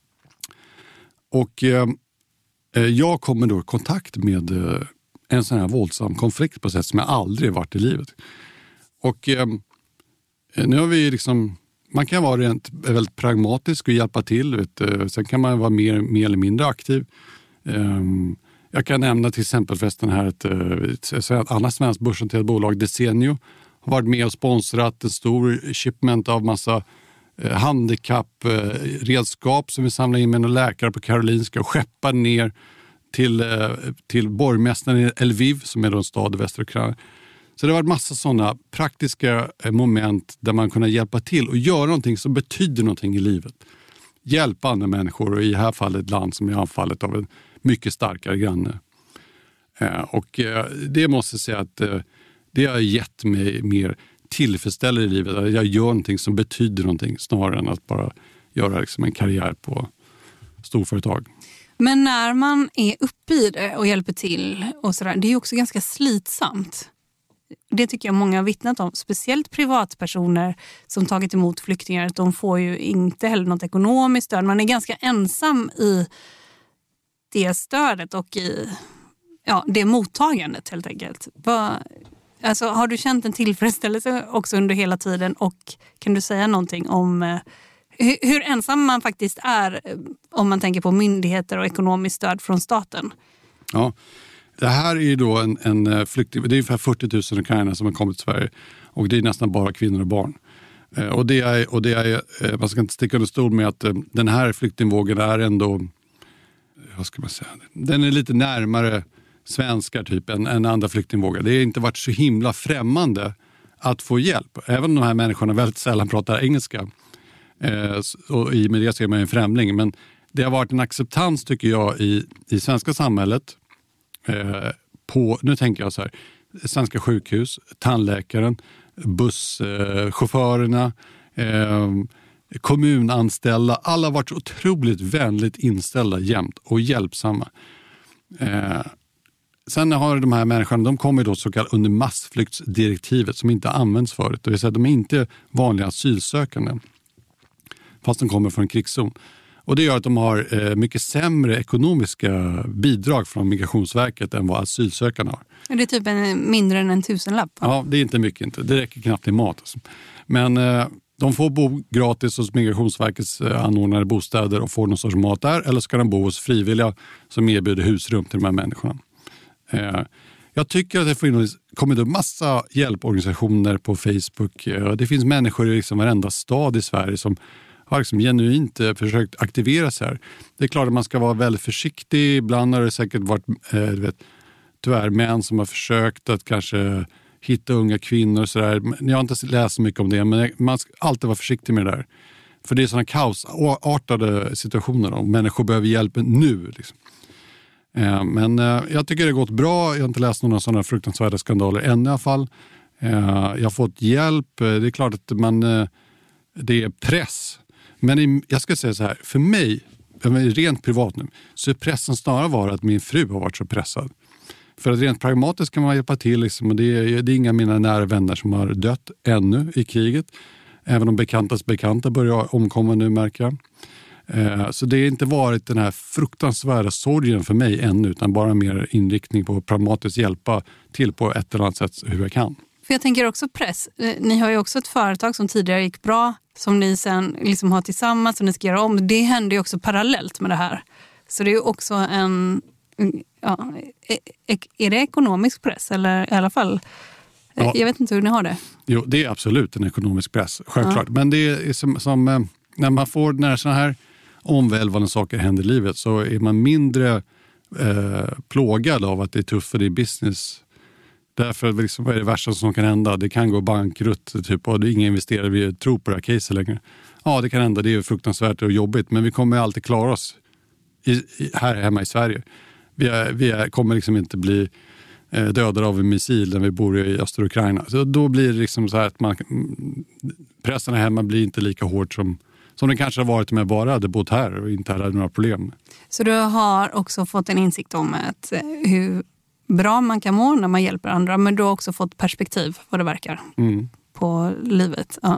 Och eh, jag kommer då i kontakt med eh, en sån här våldsam konfliktprocess som jag aldrig varit i livet. Och eh, nu har vi liksom, man kan vara rent väldigt pragmatisk och hjälpa till. Vet, sen kan man vara mer, mer eller mindre aktiv. Um, jag kan nämna till exempel förresten här ett, ett, ett annat svenskt börsnoterat bolag, Desenio, har varit med och sponsrat en stor shipment av massa eh, handikappredskap eh, som vi samlar in med några läkare på Karolinska och skeppar ner till, eh, till borgmästaren i Lviv som är då en stad i västra Ukraina. Så det har varit massa sådana praktiska moment där man kan hjälpa till och göra någonting som betyder någonting i livet. Hjälpa andra människor och i det här fallet ett land som är anfallet av en mycket starkare granne. Och det måste jag säga att det har gett mig mer tillfredsställelse i livet. Jag gör någonting som betyder någonting snarare än att bara göra liksom en karriär på storföretag. Men när man är uppe i det och hjälper till och sådär, det är ju också ganska slitsamt. Det tycker jag många har vittnat om. Speciellt privatpersoner som tagit emot flyktingar. De får ju inte heller något ekonomiskt stöd. Man är ganska ensam i det stödet och i ja, det mottagandet helt enkelt. Vad, alltså, har du känt en tillfredsställelse också under hela tiden? Och kan du säga någonting om eh, hur, hur ensam man faktiskt är om man tänker på myndigheter och ekonomiskt stöd från staten? Ja. Det här är ju då en, en flykting, det är ungefär fyrtio tusen ukrainare som har kommit till Sverige och det är nästan bara kvinnor och barn. Eh, och det är, och det är, eh, man ska inte sticka under stol med att eh, den här flyktingvågen är ändå, vad ska man säga, den är lite närmare svenskar typ än, än andra flyktingvågar. Det har inte varit så himla främmande att få hjälp. Även om de här människorna väldigt sällan pratar engelska eh, och i med det ser man en främling. Men det har varit en acceptans tycker jag i, i svenska samhället. Eh, på, nu tänker jag så här, svenska sjukhus, tandläkaren, busschaufförerna, eh, kommunanställda, alla har varit otroligt vänligt inställda jämt och hjälpsamma. Eh, sen har de här människorna, de kommer då så kallat under massflyktsdirektivet som inte används förut. Det vill säga de är inte vanliga asylsökande fast de kommer från en krigszon. Och det gör att de har eh, mycket sämre ekonomiska bidrag från Migrationsverket än vad asylsökarna har. Är det typ en, mindre än en tusenlapp? Ja, det är inte mycket inte. Det räcker knappt till mat. Alltså. Men eh, de får bo gratis hos Migrationsverkets eh, anordnade bostäder och får någon sorts mat där. Eller ska de bo hos frivilliga som erbjuder husrum till de här människorna. Eh, Jag tycker att det får kommit en massa hjälporganisationer på Facebook. Det finns människor i liksom varenda stad i Sverige som har liksom genuint försökt aktivera sig här. Det är klart att man ska vara väldigt försiktig. Ibland har det säkert varit eh, du vet, tyvärr män som har försökt att kanske hitta unga kvinnor och sådär. Jag har inte läst så mycket om det, men man ska alltid vara försiktig med det där. För det är sådana kaosartade situationer och människor behöver hjälp nu. Liksom. Eh, men eh, jag tycker det har gått bra. Jag har inte läst några sådana fruktansvärda skandaler än i alla fall. Eh, jag har fått hjälp. Det är klart att man, eh, det är press. Men i, jag ska säga så här, för mig, rent privat nu, så är pressen snarare var att min fru har varit så pressad. För att rent pragmatiskt kan man hjälpa till. Liksom, och det, är, det är inga av mina nära vänner som har dött ännu i kriget. Även om bekantas bekanta börjar omkomma nu, märker jag. Eh, så det har inte varit den här fruktansvärda sorgen för mig ännu, utan bara mer inriktning på att pragmatiskt hjälpa till på ett eller annat sätt hur jag kan. För jag tänker också press. Ni har ju också ett företag som tidigare gick bra, som ni sen liksom har tillsammans och ni ska göra om. Det händer ju också parallellt med det här. Så det är ju också en... Ja, är det ekonomisk press? Eller i alla fall... Ja. Jag vet inte hur ni har det. Jo, det är absolut en ekonomisk press, självklart. Ja. Men det är som, som när man får när sådana här omvälvande saker händer i livet, så är man mindre eh, plågad av att det är tufft för det är business. Därför liksom, vad är det värsta som kan hända? Det kan gå bankrutt, typ, och det är inga investerare vi tror på det här caset längre. Ja, det kan hända, det är fruktansvärt och jobbigt, men vi kommer alltid klara oss i, i, här hemma i Sverige. Vi, är, vi är, kommer liksom inte bli dödade av en missil när vi bor i östra Ukraina. Så då blir det liksom så här att man, pressen här hemma blir inte lika hård som, som det kanske har varit om jag bara hade bott här och inte hade några problem. Så du har också fått en insikt om att hur bra man kan må när man hjälper andra, men du har också fått perspektiv, vad det verkar, mm. på livet. Ja.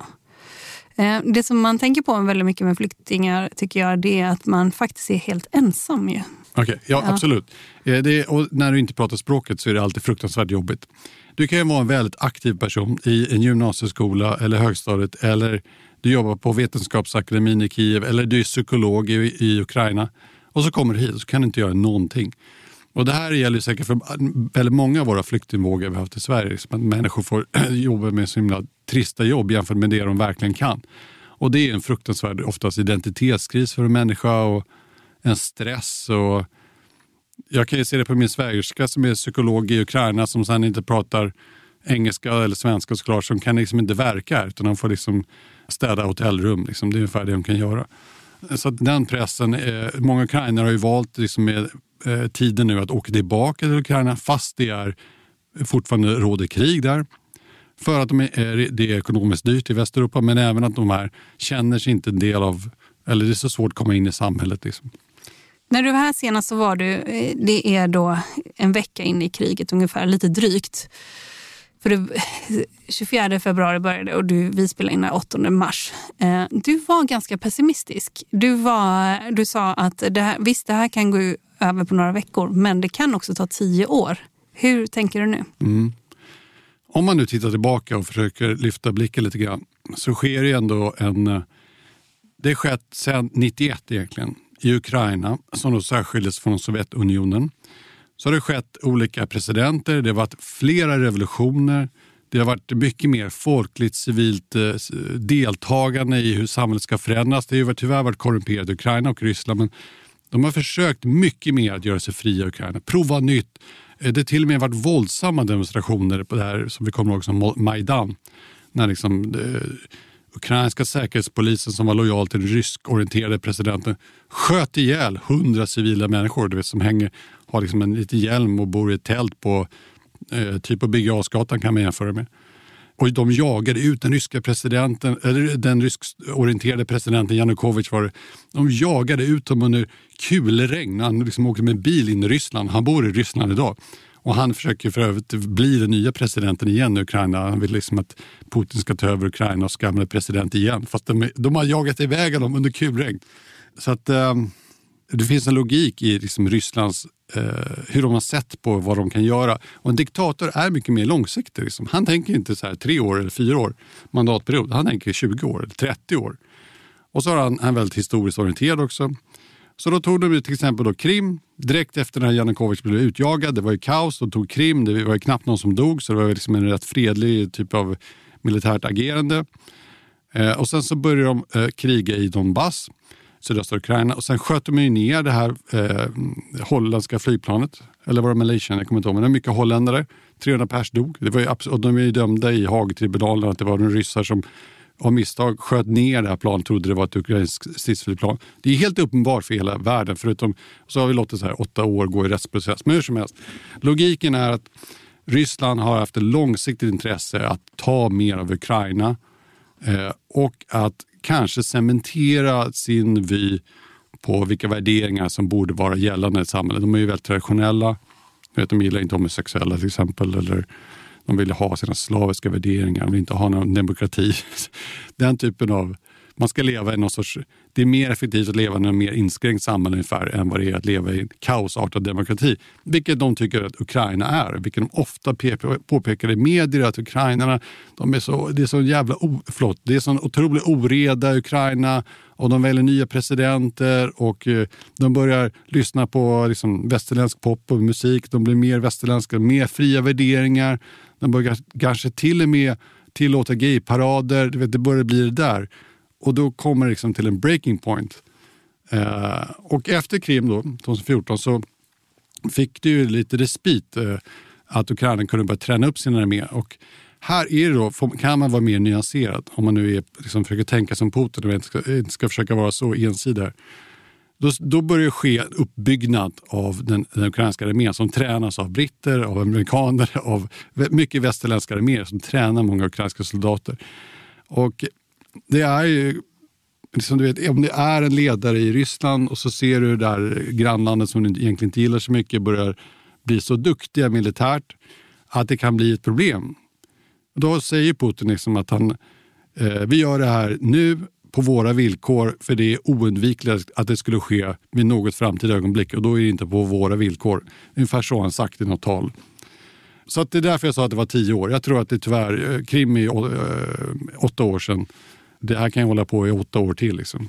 Det som man tänker på väldigt mycket med flyktingar, tycker jag, det är att man faktiskt är helt ensam ju. Okej, okay, ja, ja absolut. Det, och när du inte pratar språket så är det alltid fruktansvärt jobbigt. Du kan ju vara en väldigt aktiv person i en gymnasieskola eller högstadiet, eller du jobbar på Vetenskapsakademin i Kiev, eller du är psykolog i, i Ukraina, och så kommer du hit och så kan du inte göra någonting. Och det här gäller säkert för väldigt många av våra flyktingvågor vi har haft i Sverige. Liksom att människor får jobba med så himla trista jobb jämfört med det de verkligen kan. Och det är en fruktansvärd, oftast identitetskris för en människa och en stress. Och jag kan ju se det på min svägerska som är psykolog i Ukraina, som sen inte pratar engelska eller svenska såklart, som kan liksom inte verka här, utan de får liksom städa hotellrum. Liksom. Det är ungefär det de kan göra. Så att den pressen, eh, många ukrainare har ju valt liksom med eh, tiden nu att åka tillbaka till Ukraina, fast det är fortfarande råder krig där. För att de är, det är ekonomiskt dyrt i Västeuropa, men även att de här känner sig inte en del av, eller det är så svårt att komma in i samhället. Liksom. När du var här senast så var du, det är då en vecka in i kriget ungefär, lite drygt. För det, tjugofjärde februari började och du, vi spelade in den åttonde mars. Eh, du var ganska pessimistisk. Du, var, du sa att det här, visst, det här kan gå över på några veckor, men det kan också ta tio år. Hur tänker du nu? Mm. Om man nu tittar tillbaka och försöker lyfta blicken lite grann, så sker det ändå en... Det har skett sedan nittioett egentligen i Ukraina, som då särskildes från Sovjetunionen. Så har det skett olika presidenter, det har varit flera revolutioner, det har varit mycket mer folkligt, civilt deltagande i hur samhället ska förändras. Det har ju tyvärr varit korrumperat i Ukraina och Ryssland, men de har försökt mycket mer att göra sig fria i Ukraina, prova nytt. Det har till och med varit våldsamma demonstrationer på det här som vi kommer ihåg som Majdan, när liksom det, ukrainska säkerhetspolisen som var lojal till den rysk-orienterade presidenten sköt ihjäl hundra civila människor, du vet, som hänger, har liksom en liten hjälm och bor i ett tält på eh, typ på Birger Jarlsgatan, kan man jämföra med. Och de jagade ut den ryska presidenten, eller den rysk-orienterade presidenten Janukovic var det. De jagade ut dem under kulregn. Han liksom åkte med bil in i Ryssland. Han bor i Ryssland idag. Och han försöker för övrigt bli den nya presidenten igen i Ukraina. Han vill liksom att Putin ska ta över Ukraina och ska bli president igen. Fast de, de har jagat iväg dem under kulregn. Så att eh, det finns en logik i liksom Rysslands, eh, hur de har sett på vad de kan göra. Och en diktator är mycket mer långsiktig. Liksom. Han tänker inte så här tre år eller fyra år mandatperiod. Han tänker tjugo år eller trettio år. Och så har han, han är väldigt historiskt orienterad också. Så då tog de till exempel då Krim, direkt efter när Janukovyč blev utjagad. Det var ju kaos, de tog Krim, det var ju knappt någon som dog, så det var liksom en rätt fredlig typ av militärt agerande. Eh, och sen så började de eh, kriga i Donbass, sydöstra Ukraina, och sen sköt de ju ner det här eh, holländska flygplanet, eller var det Malaysia, jag kommer inte ihåg, men det är mycket holländare, trehundra pers dog. Det var ju abs- och de är ju dömda i Haagtribunalen att det var de ryssar som av misstag sköt ner det här planet, trodde det var ett ukrainskt stridsflygplan. Det är helt uppenbart för hela världen, förutom så har vi låtit så här åtta år gå i rättsprocess. Men hur som helst, logiken är att Ryssland har haft ett långsiktigt intresse att ta mer av Ukraina eh, och att kanske cementera sin vy på vilka värderingar som borde vara gällande i samhället. De är ju väldigt traditionella. Jag vet, de gillar inte homosexuella till exempel, eller de vill ha sina slaviska värderingar, de vill inte ha någon demokrati. Den typen av, man ska leva i någon sorts, det är mer effektivt att leva i en mer inskränkt samhälle ungefär än vad det är att leva i en kaosartad demokrati. Vilket de tycker att Ukraina är, vilket de ofta påpekar i medier att ukrainarna, de är så, det är så jävla, o, förlåt, det är så otrolig oreda i Ukraina, och de väljer nya presidenter och eh, de börjar lyssna på liksom, västerländsk pop och musik, de blir mer västerländska, mer fria värderingar, de börjar kanske till och med tillåta gayparader, du vet, det börjar bli det där. Och då kommer det liksom till en breaking point. Eh, och efter Krim då, tjugohundrafjorton, så fick det ju lite respit eh, att Ukraina kunde börja träna upp sin armé. Och här är det då, kan man vara mer nyanserad om man nu är, liksom, försöker tänka som Putin och inte ska, inte ska försöka vara så ensidig. Då, då börjar det ske en uppbyggnad av den, den ukrainska armén som tränas av britter, av amerikaner, av mycket västerländska arméer som tränar många ukrainska soldater. Och det är ju, liksom du vet, om det är en ledare i Ryssland och så ser du där grannlandet som du egentligen inte gillar så mycket börjar bli så duktiga militärt att det kan bli ett problem. Då säger Putin liksom att han, eh, vi gör det här nu på våra villkor, för det är oundvikligt att det skulle ske vid något framtida ögonblick, och då är det inte på våra villkor. Ungefär så har han sagt i något tal. Så att det är därför jag sa att det var tio år. Jag tror att det tyvärr, Krim är å, ö, åtta år sedan. Det här kan jag hålla på i åtta år till. Liksom.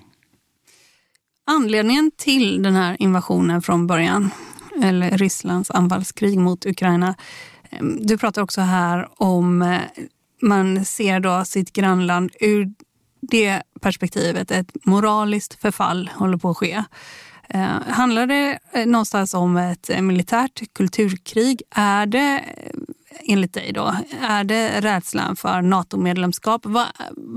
Anledningen till den här invasionen från början, eller Rysslands anfallskrig mot Ukraina, du pratar också här om, man ser då sitt grannland ur det perspektivet, ett moraliskt förfall håller på att ske. Eh, handlar det någonstans om ett militärt kulturkrig? Är det, enligt dig då, är det rädslan för NATO-medlemskap? Va,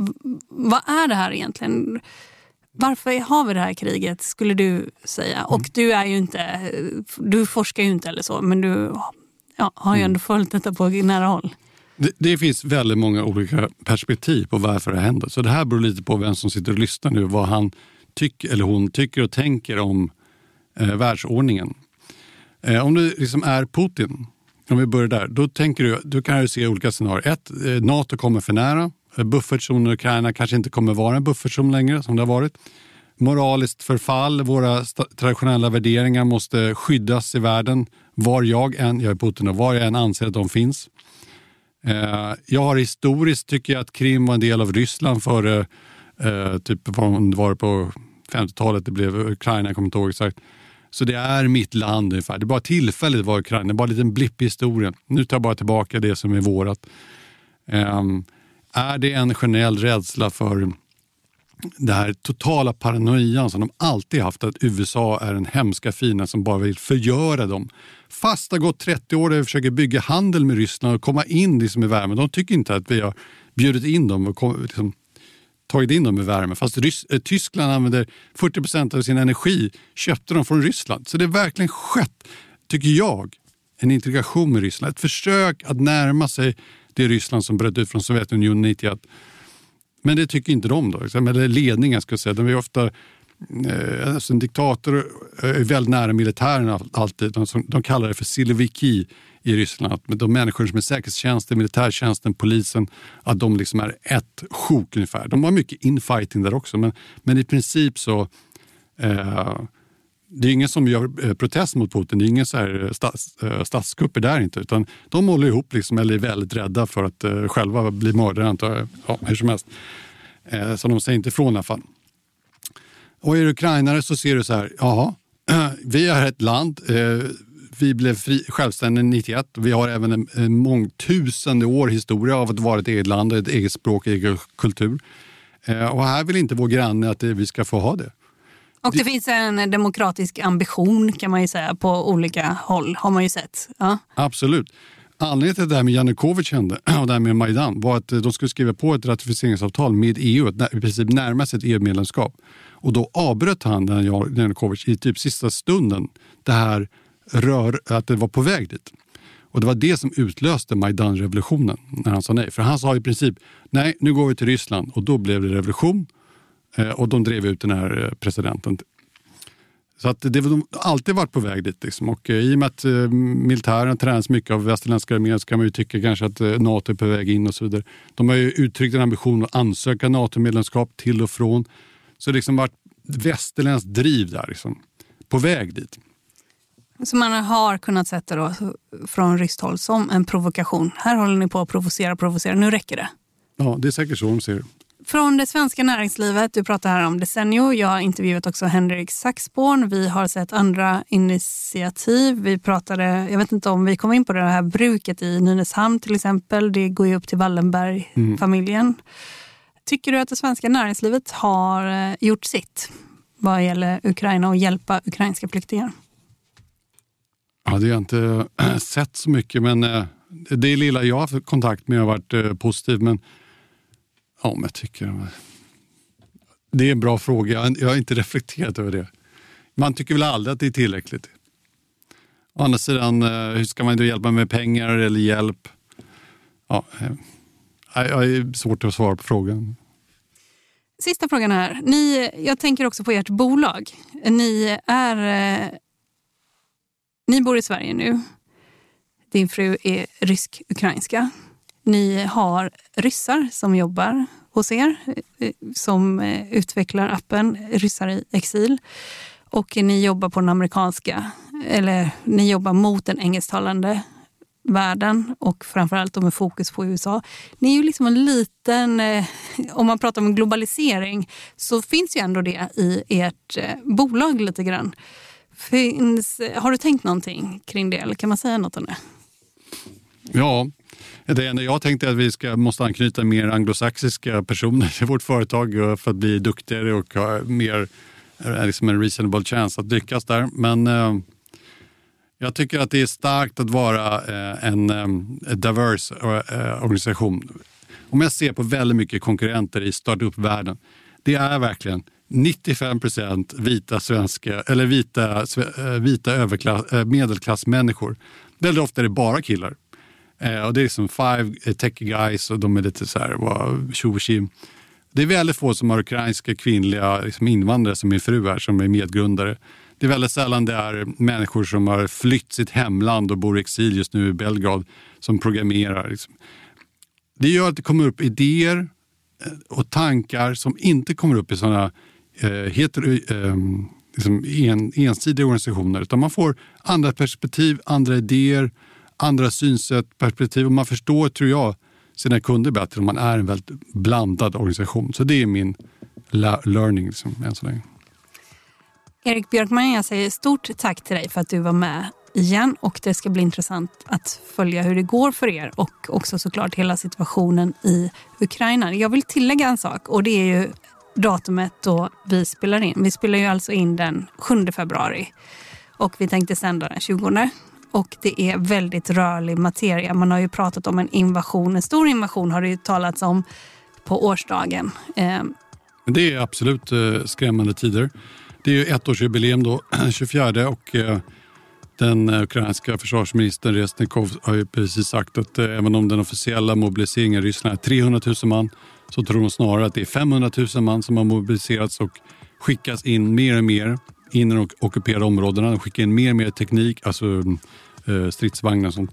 vad är det här egentligen? Varför har vi det här kriget, skulle du säga? Och du är ju inte, du forskar ju inte eller så, men du ja, har ju ändå följt detta på nära håll. Det, det finns väldigt många olika perspektiv på varför det händer. Så det här beror lite på vem som sitter och lyssnar nu, vad han tycker eller hon tycker och tänker om eh, världsordningen. Eh, om du liksom är Putin, om vi börjar där, då tänker du, du kan ju se olika scenarier. Ett, eh, NATO kommer för nära. Eh, buffertzonen i Ukraina kanske inte kommer vara en buffertzon längre som det har varit. Moraliskt förfall, våra st- traditionella värderingar måste skyddas i världen. Var jag än, jag är Putin och var jag än anser att de finns. Eh, jag har historiskt tycker jag att Krim var en del av Ryssland före eh, typ vad det var på femtiotalet, det blev Ukraina, jag kommer inte ihåg exakt. Så det är mitt land ungefär. Det är bara tillfälligt var Ukraina, det är bara en liten blipp i historien. Nu tar jag bara tillbaka det som är vårat. Eh, är det en generell rädsla för det här totala paranoian som de alltid haft, att U S A är en hemska fina som bara vill förgöra dem. Fast det har gått trettio år där vi försöker bygga handel med Ryssland och komma in liksom i värmen. De tycker inte att vi har bjudit in dem och kom, liksom, tagit in dem i värmen. Fast Rys- äh, Tyskland använder fyrtio procent av sin energi, köpte de från Ryssland. Så det har verkligen skett, tycker jag, en integration med Ryssland. Ett försök att närma sig det Ryssland som bröt ut från Sovjetunionen nittioett. Men det tycker inte de då. Eller ledningen ska jag säga. De är ofta, eh, alltså en diktator är väldigt nära militären alltid. De, de kallar det för siloviki i Ryssland. Att de människor som är säkerhetstjänsten, militärtjänsten, polisen, att de liksom är ett sjok ungefär. De har mycket infighting där också. Men, men i princip så, eh, det är ingen som gör protest mot Putin. Det är ingen så här stats, statskupper där inte. Utan de håller ihop liksom, eller är väldigt rädda för att uh, själva bli mördare, antar jag. Ja, hur som helst. Eh, så de säger inte ifrån i alla fall. Och är du ukrainare så ser du så här, ja, vi är ett land, eh, vi blev fri, självständiga nittioett och vi har även en, en mångtusende år historia av att vara ett eget land, ett eget språk, egen kultur. Eh, och här vill inte vår granne att eh, vi ska få ha det. Och det, det finns en demokratisk ambition kan man ju säga på olika håll, har man ju sett. Ja. Absolut. Anledningen till det här med Janukovic hände och det här med Majdan var att de skulle skriva på ett ratificeringsavtal med E U, i princip närma sig ett E U-medlemskap. Och då avbröt han, den Janukovic, i typ sista stunden det här rör, att det var på väg dit. Och det var det som utlöste Majdan-revolutionen när han sa nej. För han sa i princip, nej nu går vi till Ryssland, och då blev det revolution och de drev ut den här presidenten. Så att det har alltid varit på väg dit. Liksom. Och i och med att militären tränas mycket av västerländska arméer så kan man ju tycka kanske att NATO är på väg in och så vidare. De har ju uttryckt en ambition att ansöka NATO-medlemskap till och från. Så det har liksom varit västerländskt driv där, liksom, på väg dit. Så man har kunnat sätta då från ryskt håll som en provokation. Här håller ni på att provocera, provocera. Nu räcker det. Ja, det är säkert så de ser det. Från det svenska näringslivet, du pratar här om Desenio. Jag har intervjuat också Henrik Saxborn. Vi har sett andra initiativ. Vi pratade, jag vet inte om vi kom in på det här bruket i Nynäshamn till exempel. Det går ju upp till Wallenberg-familjen. Mm. Tycker du att det svenska näringslivet har gjort sitt vad gäller Ukraina och hjälpa ukrainska flyktingar? Ja, det har jag inte sett så mycket, men det lilla jag har haft kontakt med har varit positivt, men ja, men jag tycker det är en bra fråga. Jag har inte reflekterat över det. Man tycker väl aldrig att det är tillräckligt. Å andra sidan, hur ska man då hjälpa med pengar eller hjälp? Ja, jag är svårt att svara på frågan. Sista frågan här. Ni, jag tänker också på ert bolag. Ni är... Ni bor i Sverige nu. Din fru är rysk-ukrainska. Ni har ryssar som jobbar hos er, som utvecklar appen Ryssar i exil. Och ni jobbar på den amerikanska, eller ni jobbar mot den engelsktalande världen och framförallt med fokus på U S A. Ni är ju liksom en liten, om man pratar om globalisering så finns ju ändå det i ert bolag lite grann. Finns, har du tänkt någonting kring det eller kan man säga något om det? Ja, det enda jag tänkte är att vi ska, måste anknyta mer anglosaxiska personer till vårt företag för att bli duktigare och ha mer liksom en reasonable chance att lyckas där. Men eh, jag tycker att det är starkt att vara eh, en eh, diverse eh, organisation. Om jag ser på väldigt mycket konkurrenter i startup-världen, det är verkligen nittiofem procent vita svenska eller vita, vita överklass, medelklassmänniskor. Väldigt ofta är det bara killar. Eh, och det är som five tech guys och de är lite så här, wow, tjo-tjim. Det är väldigt få som har ukrainska kvinnliga liksom invandrare som min fru är, som är medgrundare. Det är väldigt sällan det är människor som har flytt sitt hemland och bor i exil just nu i Belgrad som programmerar. Liksom. Det gör att det kommer upp idéer och tankar som inte kommer upp i sådana eh, heter, eh, liksom en, ensidiga organisationer. Utan man får andra perspektiv, andra idéer, andra synsätt, perspektiv. Och man förstår, tror jag, sina kunder bättre om man är en väldigt blandad organisation. Så det är min la- learning liksom, än så länge. Erik Björkman, jag säger stort tack till dig för att du var med igen. Och det ska bli intressant att följa hur det går för er och också såklart hela situationen i Ukraina. Jag vill tillägga en sak och det är ju datumet då vi spelar in. Vi spelar ju alltså in den sjunde februari och vi tänkte sända den tjugonde. Och det är väldigt rörlig materia. Man har ju pratat om en invasion. En stor invasion har det ju talats om på årsdagen. Det är absolut skrämmande tider. Det är ju ett års jubileum då, tjugofjärde, och den ukrainska försvarsministern Resnikov har ju precis sagt att även om den officiella mobiliseringen i Ryssland är trehundratusen man, så tror de snarare att det är femhundratusen man som har mobiliserats och skickas in mer och mer in i de ockuperade områdena. De skickar in mer och mer teknik, alltså stridsvagnar och sånt,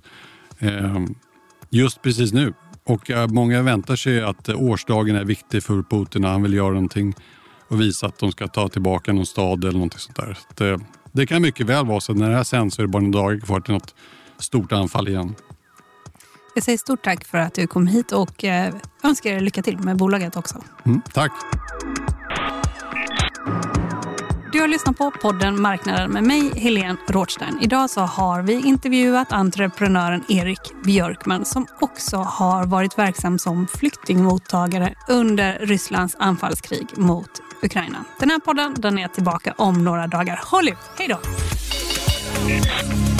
just precis nu. Och många väntar sig att årsdagen är viktig för Putin när han vill göra någonting och visa att de ska ta tillbaka någon stad eller någonting sånt där. Så det, det kan mycket väl vara så att när det här sen så är det bara några dagar kvar till något stort anfall igen. Jag säger stort tack för att du kom hit och önskar er lycka till med bolaget också. Mm, tack! Du har lyssnat på podden Marknaden med mig, Helene Rådstein. Idag så har vi intervjuat entreprenören Erik Björkman som också har varit verksam som flyktingmottagare under Rysslands anfallskrig mot Ukraina. Den här podden den är tillbaka om några dagar. Håll ut, hej då!